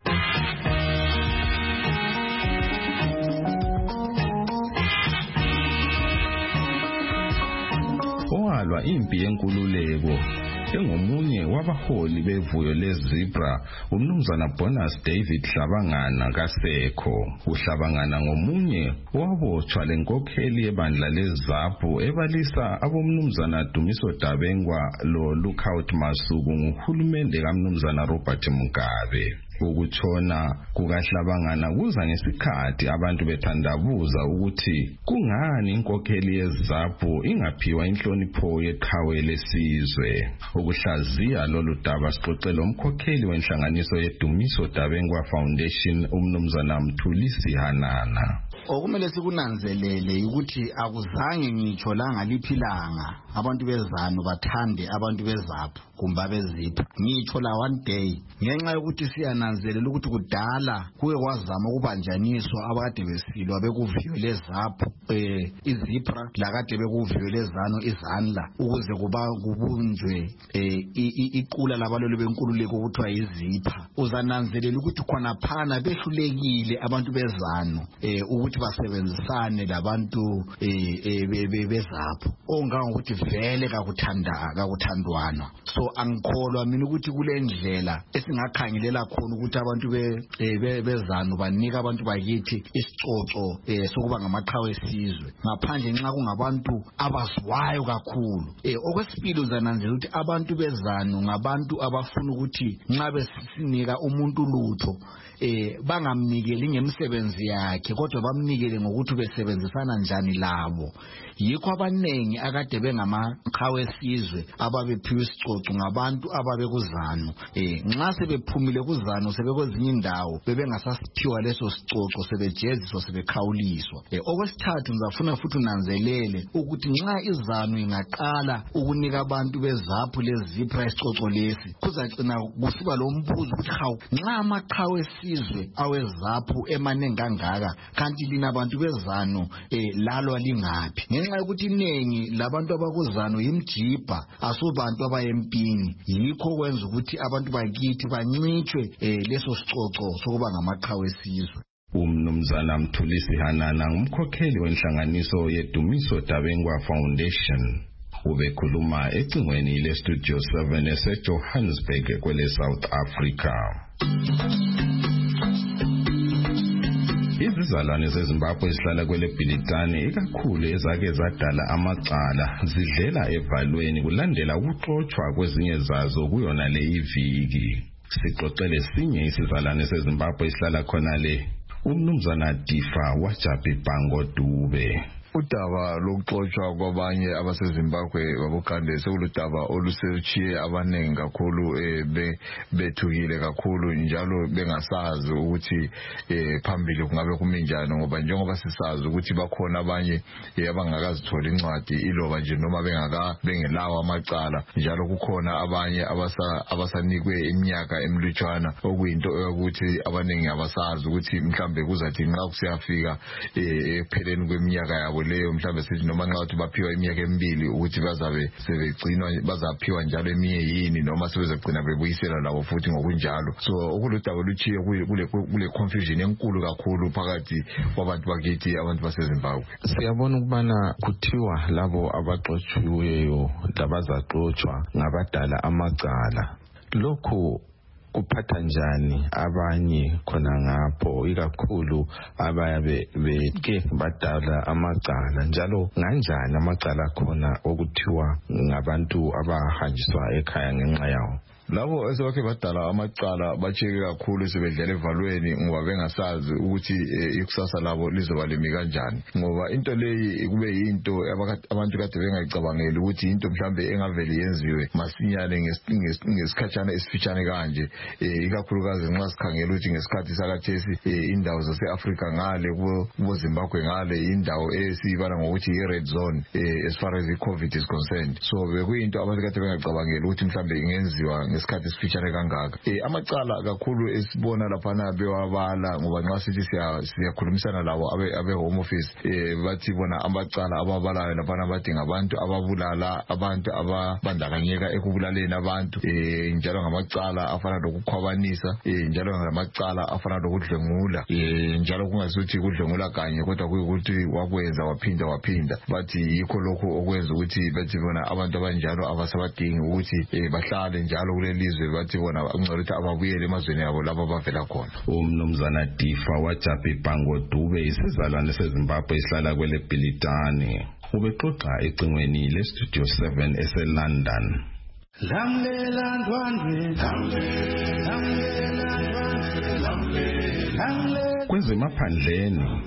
Owalwa impi yenkululeko engomunye wabaholi bevuyo leZebra umnumzana Bonus David Hlabangana kasekho. uHlabangana ngomunye wabotshwa lenkokheli ebandla leZAPU ebalisa abomnumzana Dumiso Dabengwa lo Lookout Masuku nguhulumende kaMnumzana Robert Mugabe. Ukutshona kukaHlabangana kuza ngesikhathi abantu bethandabuza ukuthi kungani inkokheli yeZAPU ingaphiwa inhlonipho yeqhawe lesizwe. Ukuhlaziya lolu daba sixoxela umkhokheli wenhlanganiso yeDumiso Dabengwa Foundation umnumzana Mthulisi Hanana. Okumele sikunanzelele ukuthi akuzange ngitsho la ngaliphilanga abantu bezanu bathande abantu beZAPU kumbe bezipha. Ngitsho la one day ngenxa yokuthi siyananzelela ukuthi kudala kuye kwazama ukubanjaniswa abakade besilwa bekuviyo leZAPU eh iZipra lakade bekuviyo lezano iZanla ukuze kuba kubunjwe eh iqula labalolo benkululeko ukuthiwa iZipha. Uzananzelela ukuthi khona phana behlulekile abantu bezano eh ukuthi basebenzisane labantu eh beZAPU ongangokuthi vele kakuthanda kakuthandwana. So angikholwa mina ukuthi kule ndlela esingakhangelela khona ukuthi abantu be bezanu banika abantu bakithi isicoco eh sokuba ngamaqhawe esizwe ngaphandle nxa kungabantu abaziwayo kakhulu. Eh okwesibili uzananzela ukuthi abantu bezanu ngabantu abafuna ukuthi nxa besinika umuntu lutho eh bangamnikeli ngemisebenzi yakhe kodwa bamnikele ngokuthi besebenzisana njani labo. Yikho abanengi akade bengamaqhawe esizwe ababephiwe isicoco ngabantu ababe kuzanu. Eh nxa sebephumile kuzanu sebekwezinye indawo bebengasasiphiwa leso sicoco sebejeziswa sebekhawuliswa. Eh okwesithathu ngizafuna futhi unanzelele ukuthi nxa izanu ingaqala ukunika abantu beZAPU leZipra isicoco lesi kuzagcina kusiba lo mbuzo ukuthi hawu nxa amaqhawe esizwe aweZAPU emanengi kangaka kanti lina abantu bezanu eh lalo alingaphi. Ngenxa yokuthi inengi labantu abakuzanu yimjibha asubantu abayempini yikho kwenza ukuthi abantu bakithi bancitshwe eh leso sicoco sokuba ngamaqhawe esizwe. Umnumzana Mthulisi Hanana ngumkhokheli wenhlanganiso yeDumiso Dabengwa Foundation. Ubekhuluma ecingweni le Studio seven ese-Johannesburg kwele South Africa. Izizalwane zeZimbabwe ezihlala kwele Bhilitane ikakhulu ezake zadala amacala zidlela evalweni kulandela ukuxoxwa kwezinye zazo kuyona le iviki. Sixoxele sinye isizalwane seZimbabwe esihlala khona le umnumzana Difa Wajabi Bhango Dube. Udaba lokuxoxwa kwabanye abaseZimbabwe babukande sekuludaba olusechiye abanengi kakhulu eh bethukile kakhulu njalo bengasazi ukuthi eh phambili kungabe kuminjani ngoba njengoba sisazi ukuthi bakhona abanye abangakazithola incwadi iloba nje noma bengaka bengelawa amacala njalo kukhona abanye abasa abasanikwe iminyaka emlutshwana okuyinto ukuthi abanengi abasazi ukuthi mhlambe kuzathi nxa kusiyafika eh epheleni kweminyaka yabo yabo leyo mhlambe sithi noma nxa uthi baphiwa iminyaka emibili ukuthi bazabe sebegcinwa bazaphiwa njalo eminye yini noma sebezagcina bebuyisela labo futhi ngokunjalo. So ukuludaba luchiye kule kule confusion enkulu kakhulu phakathi kwabantu bakithi abantu baseZimbabwe. Siyabona ukubana kuthiwa labo abaxotshiweyo labazaxotshwa ngabadala amacala. Lokhu kuphatha njani abanye khona ngapho ikakhulu abayabe beke badala amacala njalo nganjani amacala khona okuthiwa ngabantu abahanjiswa ekhaya ngenxa yawo? Labo esebakhe badala amacala bacheke kakhulu sebedlela evalweni ngoba bengasazi ukuthi ikusasa labo lizoba limi kanjani, ngoba into leyi kube yinto abantu kade bengayicabangeli ukuthi into mhlambe engaveli yenziwe masinyane ngesikhatshana esifitshane kanje, ikakhulukazi nxa sikhangela ukuthi ngesikhathi sakathesi indawo zase-Afrika ngale kubo Zimbabwe ngale indawo esiyibala ngokuthi i-red zone as far as i-COVID is concerned. So bekuyinto abantu kade bengayicabangeli ukuthi mhlambe ingenziwa isikhathi esifitshane kangaka. Eh amacala kakhulu esibona laphana bewabala ngoba nxa sithi siyakhulumisana labo abe abe home office eh bathi bona amacala ababalayo laphana bathi ngabantu ababulala abantu ababandakanyeka ekubulaleni abantu, eh njalo ngamacala afana lokukhwabanisa, eh njalo ngamacala afana lokudlengula, eh njalo kungasuthi kudlengula kanye kodwa kuyikuthi wakwenza waphinda waphinda. Bathi yikho lokho okwenza ukuthi bathi bona abantu abanjalo abasabadingi ukuthi eh bahlale njalo kule lizwe bathi bona ngcoletha ababuyele emazweni yabo lapho bavela khona. Umnumzana Difa waJapi Pango Dube isizalwane seZimbabwe isihlala kwele Bilitani ubexoxa ecingweni le Studio seven eseLondon. Lamlela ndwandwe lamlela ndwandwe lamlela kwezemaphandleni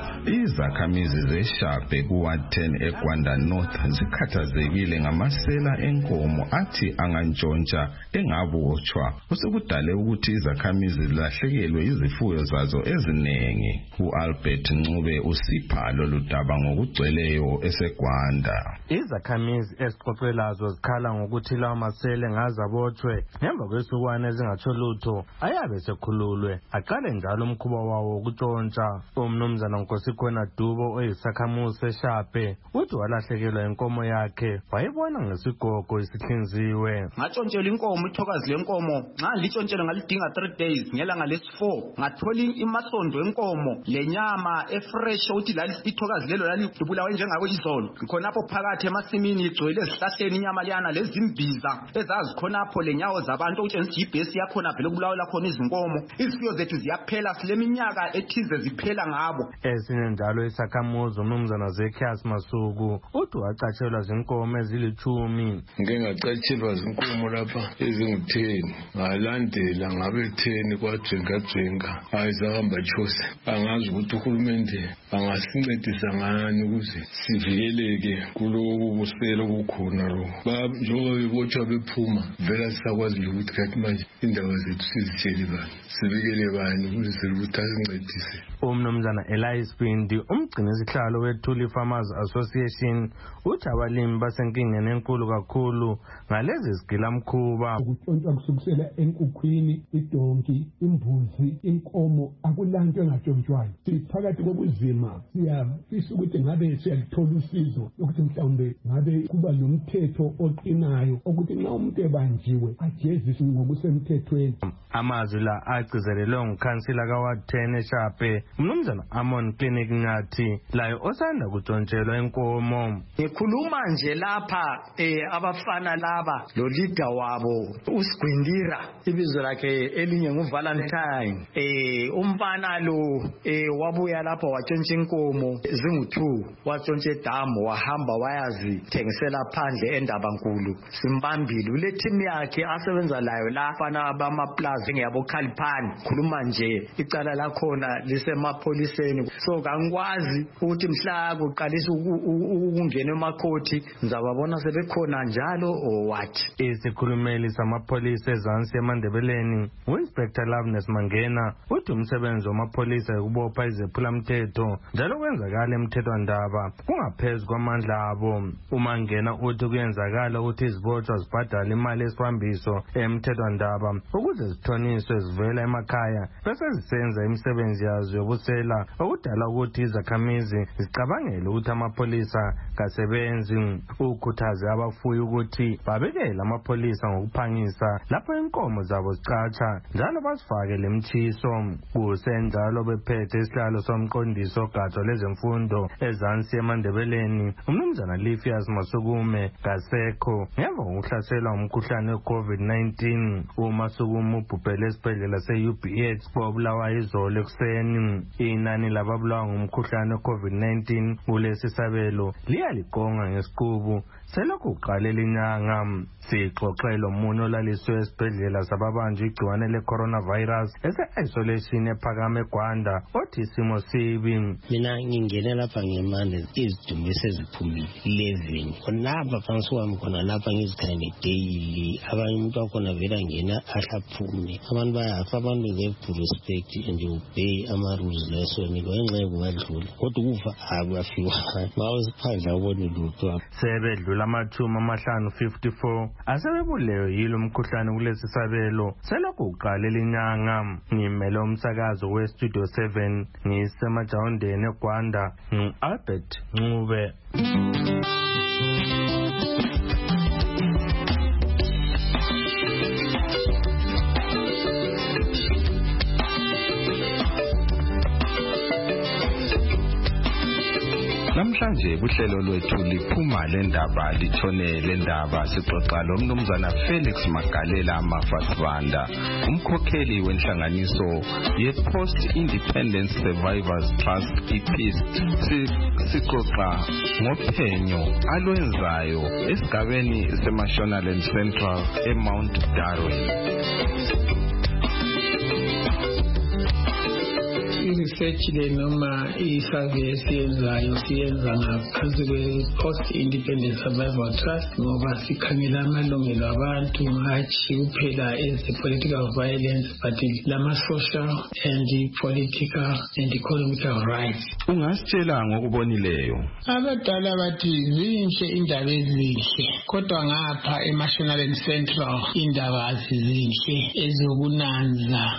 izakhamizi zeShape kuwa ten eGwanda North zikhathazekile ngamasela enkomo athi angantshontsha engabotshwa usekudale ukuthi izakhamizi zilahlekelwe izifuyo zazo eziningi. uAlbert Ncube usipha loludaba ngokugcweleyo eseGwanda. Izakhamizi esixoxelazo zikhala ngokuthi lawo masele ngazabotshwe ngemva kwesukwana ezingatsho lutho ayabe sekhululwe aqale njalo umkhuba wawo ukutshontsha. Umnumzana Nkosi khona Dubo oyisakhamuzi seShape uthi walahlekelwa inkomo yakhe wayibona ngesigogo isihlinziwe. Ngatshontshela inkomo ithokazi lenkomo nxa ngilitshontshele ngalidinga three days ngelanga lesi-four ngathola imasondo enkomo lenyama efresh uthi lali ithokazi lelo lali libulawe njengako izolo khonapho phakathi emasimini igcwele ezihlahleni inyama liyana lezimbiza ezazikhonapho lenyawo zabantu ukuthi ngisibhesi yakhona vele kubulawela khona izinkomo. Izifiyo zethu ziyaphela sileminyaka ethize ziphela ngabo. Esinye njalo isakhamuzi umnumzana Zekias Masuku uthi wacatshelwa zinkomo ezilithumi. Ngike ngacatshelwa zinkomo lapha ezingu-ten ngalandela ngabe ten kwajengajenga ayizahamba chose. Angazi ukuthi uhulumende angasincedisa ngani ukuze sivikeleke kuloku kusela okukhona lo. Njengoba bebotshwa bephuma vele sisakwazi ukuthi kathi manje indawo zethu sizitshele bani sivikele bani ukuze ukuthi asincedise. Umnumzana Elias Bindi umgcini isihlalo weThuli Farmers Association uthi abalimi basenkingeni enkulu kakhulu ngalezi zigilamkhuba. Ukutshontshwa kusukisela enkukhwini, idonki, imbuzi, inkomo akulanto engatshontshwayo. Siphakathi kobuzima siyafisa ukuthi ngabe siyalithola usizo ukuthi mhlawumbe ngabe kuba nomthetho oqinayo ukuthi nxa umuntu ebanjiwe ajeziswe ngokusemthethweni. Amazwi la agcizelelwe ngukhansila kaWard ten eShape umnumzana Amon Clinic ngathi layo osanda kutshontshelwa inkomo. Ngikhuluma nje lapha eh abafana laba lo leader wabo uSigwindira ibizo lakhe elinye nguValentine eh umfana lo eh wabuya lapha watshontsha inkomo zingu-two watshontsha edamu wahamba wayazithengisela phandle endabankulu simbambile ule team yakhe asebenza layo la fana bamaplaza ngiyabo Khaliphani khuluma nje icala lakhona lisemapholiseni so kangikwazi ukuthi mhla kuqalisa ukungena emakhoti ngizababona sebekhona njalo or what. Isikhulumeli samapholisa ezansi eMandebeleni uInspector Loveness Mangena uthi umsebenzi wamapholisa ukubopha izephulamthetho njalo kwenzakala emthethwandaba kungaphezulu kwamandla abo. uMangena uthi kuyenzakala ukuthi izibotshwa zibhadale imali esibambiso emthethwandaba ukuze zithoniswe zivela emakhaya bese zisenza imisebenzi yazo yobusela okudala ukuthi izakhamizi zicabangele ukuthi amapholisa kasebenzi. Ukhuthaze abafuyi ukuthi babekele amapholisa ngokuphangisa lapho inkomo zabo zicatsha njalo basifake lemthiso. Kusenjalo bephethe isihlalo somqondisi ogatsha lezemfundo ezansi eMandebeleni umnumzana Lifias Masukume kasekho ngemva kokuhlaselwa umkhuhlane we-COVID nineteen. uMasukume ubhubhele esibhedlela se-U B X kobulawa izolo ekuseni. Inani lababulawa ngumkhuhlane we-COVID nineteen kulesi sabelo liyaliqonga ngesiqubu selokhu kuqalela inyanga. Sixoxele omunye olaliswe esibhedlela sababanjwe igciwane le-coronavirus ese-isolation ephakame eGwanda othi isimo sibi. Mina ngingena lapha ngemande izidumo eseziphumile eleven khonapha phansi kwami khona lapha ngizikhangele daily. Abanye umuntu wakhona vele angena ahlaphume. Abantu bayafa, abantu they have to respect and obey ama-rules lesonikwa enxa kungadlula kodwa ukufa akuyafika mawusiphandla ubone lutho. Sebedlula amathumi amahlanu fifty-four asebebulewe yilo umkhuhlane kulesi sabelo selokhu kuqalela inyanga. Ngimele umsakazo we-Studio seven ngisemajawundeni eGwanda ngu-Albert Ncube. Namhlanje kuhlelo lwethu liphuma lendaba lithone lendaba sixoxa lo mnumzana Felix Magalela Amafasibanda umkhokheli wenhlanganiso ye-Post Independence Survivors Trust I-PIST. Sixoxa ngophenyo alwenzayo esigabeni seMashonaland Central eMount Darwin. I-research le noma i-survey siyenzayo siyenza ngaphansi kwe-Post Independent Survival Trust ngoba sikhangela amalungelo abantu hatshi kuphela as political violence but lama-social and political and economical rights. Ungasitshela ngokubonileyo? Abadala bathi zinhle indaba ezinhle kodwa ngapha eMashonaland Central indaba azizinhle ezokunanza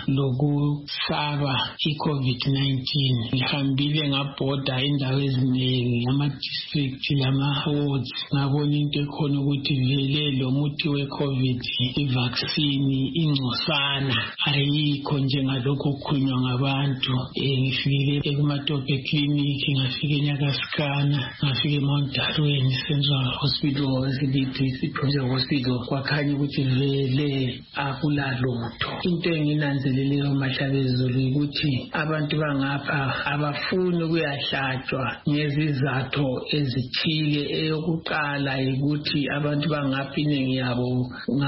lokusaba i-COVID nineteen. Ngihambile ngabhoda indawo eziningi ama-district lama-wards ngabona into ekhona ukuthi vele lo muthi we-COVID i-vaccine ingcosana ayikho njengalokho okukhulunywa ngabantu. Ngifike ekumatope clinic, ngafika eNyakasikana, ngafika eMount Darwin Central Hospital, esibithi i-Provincial Hospital, kwakhanya ukuthi vele akulalutho. Into enginanzeleleyo mahlabezulu ukuthi abantu bangapha abafuni ukuyahlatshwa ngezizathu ezithile. Eyokuqala ukuthi abantu bangapha iningi yabo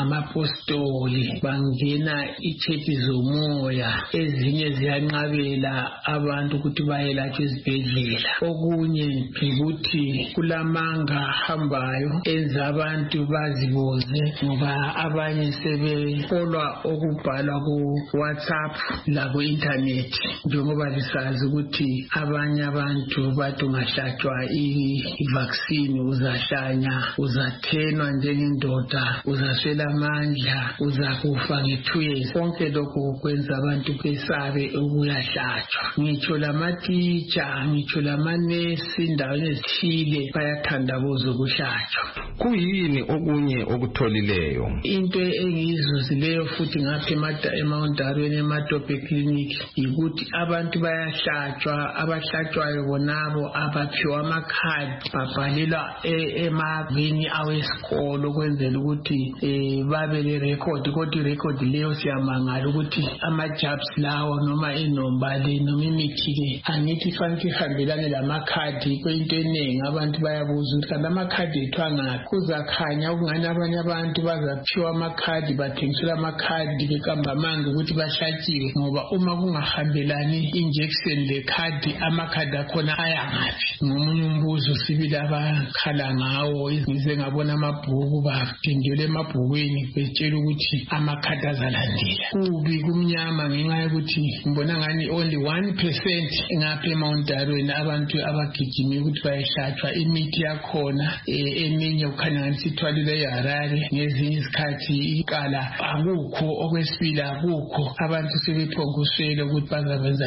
ngamapostoli bangena ichethi zomoya, ezinye ziyanqabela abantu ukuthi bayelatshwe ezibhedlela. Okunye ukuthi kulamanga hambayo enza abantu baziboze ngoba abanye sebekholwa okubhalwa ku WhatsApp la ku internet njengoba lisazi ukuthi abanye abantu bathi ungahlatshwa i-vaccine uzahlanya, uzathenwa njengendoda, uzaswela amandla, uzakufa nge-two years. Konke lokho kwenza abantu besabe ukuyahlatshwa. Ngitsho lamatitsha, ngitsho lamanesi indaweni ezithile bayathandabuza ukuhlatshwa. Kuyini okunye okutholileyo? Into engiyizuzileyo futhi ngapha eMount Darwin eMatope Clinic ukuthi abantu bayahlatshwa, abahlatshwayo bonabo abaphiwa amakhadi babhalelwa emavini awesikolo ukwenzela ukuthi babe le-record. Kodwa i-record leyo siyamangala ukuthi ama-jabs lawo noma inomba le noma imithi le angithi fanele ihambelane lamakhadi. Kuyinto eningi abantu bayabuza ukuthi kanti amakhadi ethu angaphi. Kuzakhanya ukungani abanye abantu bazaphiwa amakhadi bathengiselwa amakhadi beqamba amanga ukuthi bahlatshiwe ngoba uma kungahambelani injection lekhadi amakhadi akhona ayangaphi. Ngomunye umbuzo sibili abakhala ngawo, ngize ngabona amabhuku baphendula emabhukwini betshela ukuthi amakhadi azalandela. Kubi kumnyama ngenxa yokuthi ngibona ngani only one percent ngapha eMount Darwin abantu abagijime ukuthi bayehlatshwa. Imithi yakhona eminye ukhanya ngani sithwalile eHarare, ngezinye izikhathi iqala akukho, okwesibili akukho. Abantu sebephonguswele ukuthi bazabenza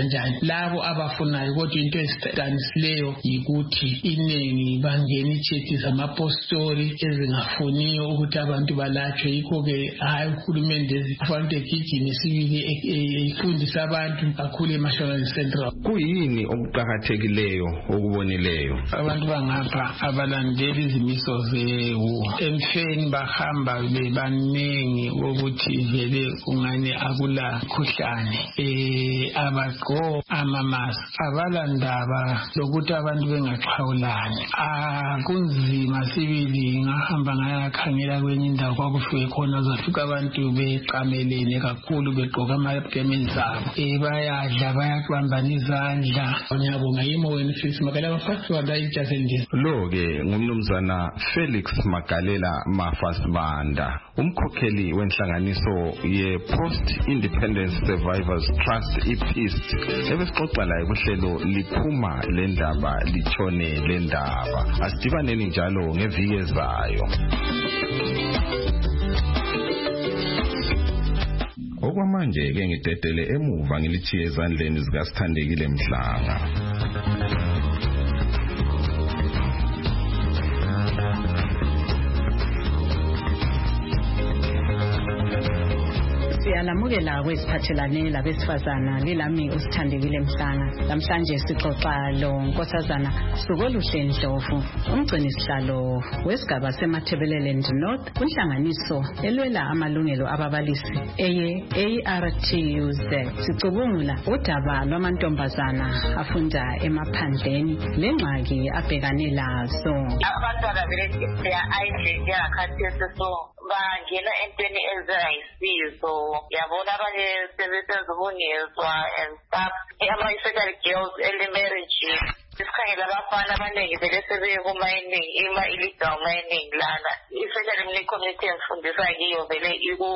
kanjani labo abafunayo. Kodwa into esidanisileyo yikuthi iningi bangena ichethi zamapostori ezingafuniyo ukuthi abantu balatshwe. Yikho-ke hayi uhulumende kufanele egijime sibili ifundisa abantu kakhulu eMashonaland Central. Kuyini okuqakathekileyo okubonileyo? Abantu bangapha abalandeli izimiso zewu emfeni bahamba bebaningi ukuthi vele ungane akula mkhuhlane eh abagqo amamask abalandaba lokuthi abantu bengaxhawulani. Akunzima sibili ngahamba ngayakhangela kwenye indawo kwakufike khona zafika abantu beqamelene kakhulu begqoka amagemenzi abo eh bayadla bayaqambana izandla. Ngiyabonga yimo wena sisi Magalela Mafasi wandayijasendini. Lo-ke ngumnumzana Felix Magalela Mafasibanda, umkhokheli wenhlanganiso ye-Post Independence Survivors Trust i-PIST, ebesixoxa laye kuhlelo liphuma le ndaba litshone le ndaba. Asidibaneni njalo ngeviki ezayo. Okwamanje ke ngidedele emuva ngilithiye ezandleni zikaSithandekile Mhlanga. Siyalamukela kwesiphathelane labesifazana lilami uSithandekile Mhlanga. Namhlanje sixoxa lo nkosazana Sukoluhle Ndlovu, umgcini sihlalo wesigaba seMathebeleland North kunhlanganiso elwela amalungelo ababalisi eye A R T U Z. Sicubungula udaba lwamantombazana afunda emaphandleni lengxaki abhekane lazo. Abantwana vele ayidle yakhathesi so bangena entweni ezayisizo. Yabona abanye sebesenza ubungezwa and stuff. Ama-secondary girls early marriage. Sikhangela abafana abaningi vele sebekumining ima-illegal mining lana. Especially community emfundisa kiyo vele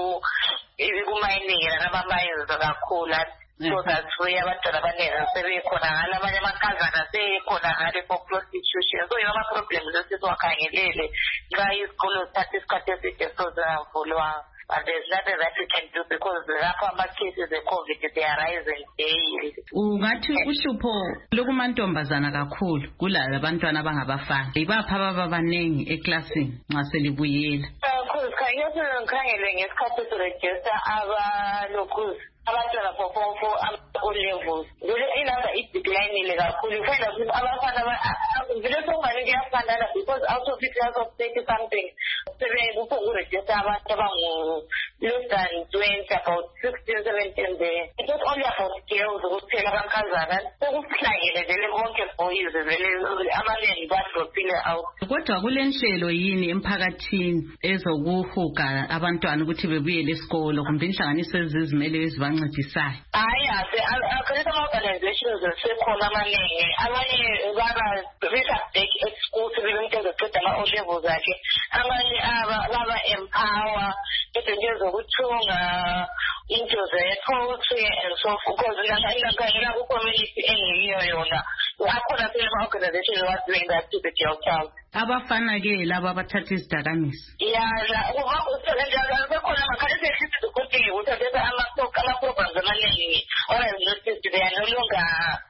ikumining nama-mines kakhulu. So that's why abantwana abaningi sebekhona ngala abanye amankazana sekhona ngale for prostitution. So yona ama-problems esisiwakhangelele nxa izikolo zithatha isikhathi eside sozingavulwanga. But there's nothing that we can do because lapha ama-cases e-COVID they are rising daily. Ungathi uhlupho lokumantombazana kakhulu kulabo abantwana abangabafana. Ibapha abababanengi eklasini nxa selibuyela. Because khanyese ngikhangele ngesikhathi soregister abalokhuzi abantwana for form four O-levels. Vele inamba ideclinile kakhulu. You find out abafana vele sokungani kuyafandana because out of the class of thirty something sebekupho kuregister abantu abangu less than twenty, about sixteen, seventeen there. It's not only about girls kuphela abankazana sekuhlangene vele bonke boys vele abaningi badropile out. Kodwa kulenhlelo yini emphakathini ezokuhuga abantwana ukuthi bebuyele esikolo kumbe inhlanganiso ezizimele ezibancedisayo? Hayi ase akhona ama-organizations asekhona amaningi. Abanye baba be-back at school sebebemntu ezoqeda ama-O-levels akhe. Abanye baba empower izinto zokuthunga into ze-poetry and so forth. Because ngakhangela ku-community engiyiyo yona akhona sema-organizations who are doing that to the girl child. Abafana ke laba abathatha izidakamizwa. Yeah, uma usebenza bekhona makhala sesithi ukuthi uthatha ama-programs amaningi oyazithi they are no longer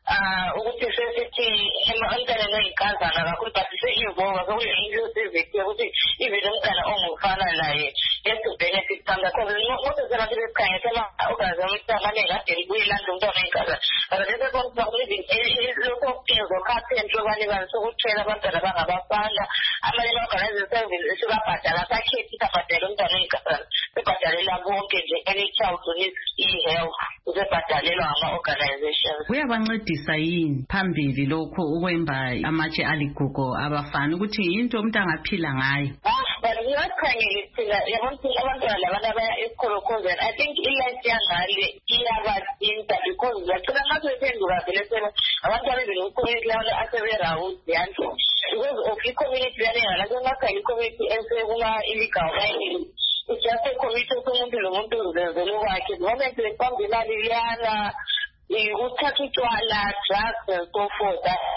ukuthi sesithi umntana noyinkazana kakhulu but se-involve sekule-inclusivity yokuthi even umntana ongumfana naye has to benefit from that. Because most of the time besikhangela ama-organizations amaningi ade libuyelanda umntwana oyinkazana. But this is what lokho okuphinzwa carpentry abanye bantu sokuthela abantwana abangabafana. Amanye ama-organizations sebabhadala sakhethi sabhadala umntwana oyinkazana sebhadalela bonke nje any child who needs e-health sebhadalelwa ama-organizations. Kuyabancedisa yini phambili lokho ukwemba amatshe aligugu abafana ukuthi yinto umuntu angaphila ngayo? But ngiyakhangela thina yabona abantwana labana abaya esikholokhozeni I think i-life yangale iyabathinta because bathola ngathi bephenduka vele sebe abantwana bevele ku-community labo asebe-round yanto because of i-community yanengala semakhaya i-community esekuma-illegal mining. It's just a community somuntu lomuntu uzenzela kwakhe. The moment beqamba imali liyana ukuthatha utshwala drugs and so forth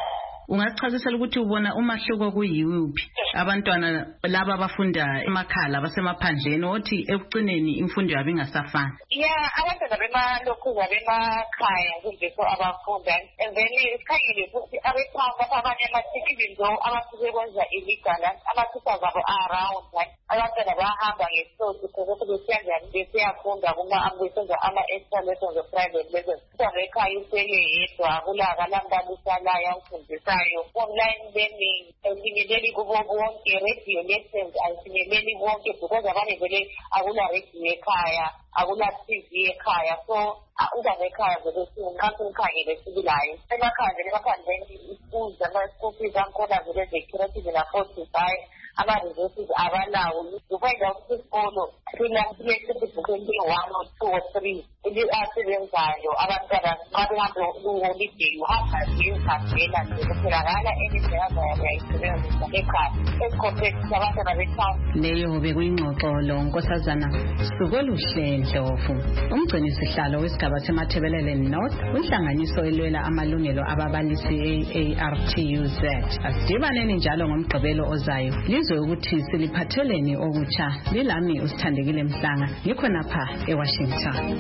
Ungachazisela ukuthi ubona umahluko kuyiwuphi abantwana laba abafunda emakhaya basemaphandleni othi ekugcineni imfundo yabo ingasafani. Yeah, abantwana bemalokhu bemakhaya kunjekho abafunda and then ikhangile futhi abethanga abanye amathiki izinto abasuke kwenza illegal amathika zabo around abantwana bahamba ngesosi ukuthi besiyanjani besiyafunda kuma ambesenza ama-extra lessons of private lessons mntwana ekhaya usele yedwa kulaka lambalisalayo amfundisayo online learning ayifinyeleli kubo bonke radio lessons ayifinyeleli bonke because abanye vele akula radio ekhaya akula T V ekhaya so umntwana ekhaya vele singathi ukhangele sibilayo emakhaya vele emaphandleni ischools ama-school fees angikhona vele ze-creative na-forty-five ama-resources abalawo ufind out ukuthi isikolo silesebukheni one or two or three asebenzayo abantwana xa behambe uholide uhamba ngezihambela nje kutholakala anything abayayisebenzisa ekhaya esicomplexe abantwana betown. Leyo bekuyingxoxo lo Nkosazana Sukoluhle Ndlovu, umgcini sihlalo wesigaba seMathebelele North, inhlanganiso elwela amalungelo ababalisi A R T U Z. Asidibaneni njalo ngomgqibelo ozayo lizwe ukuthi siliphatheleni okutsha. Lilami usithandekile Mhlanga, ngikhona pha eWashington.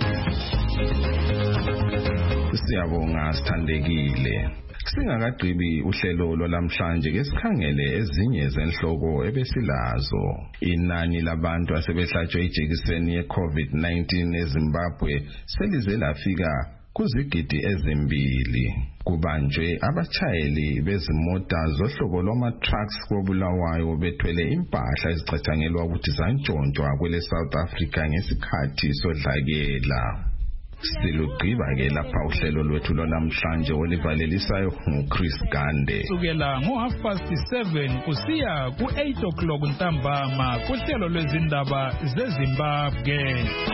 Siyabonga sithandekile. Singakagqibi uhlelo lwalamhlanje ke sikhangele ezinye zenhloko ebesilazo. Inani labantu asebehlatshwe ijekiseni ye-COVID nineteen eZimbabwe selize lafika kuzigidi ezimbili. Kubanjwe abatshayeli bezimota zohlobo lwama-trucks koBulawayo bethwele impahla ezicathangelwa ukuthi zantshontshwa kwele South Africa ngesikhathi sodlakela. Silugqiba ke lapha uhlelo lwethu lwanamhlanje olivalelisayo nguChris Gande. Sukela ngo half past seven kusiya ku eight o'clock ntambama kuhlelo lwezindaba zeZimbabwe.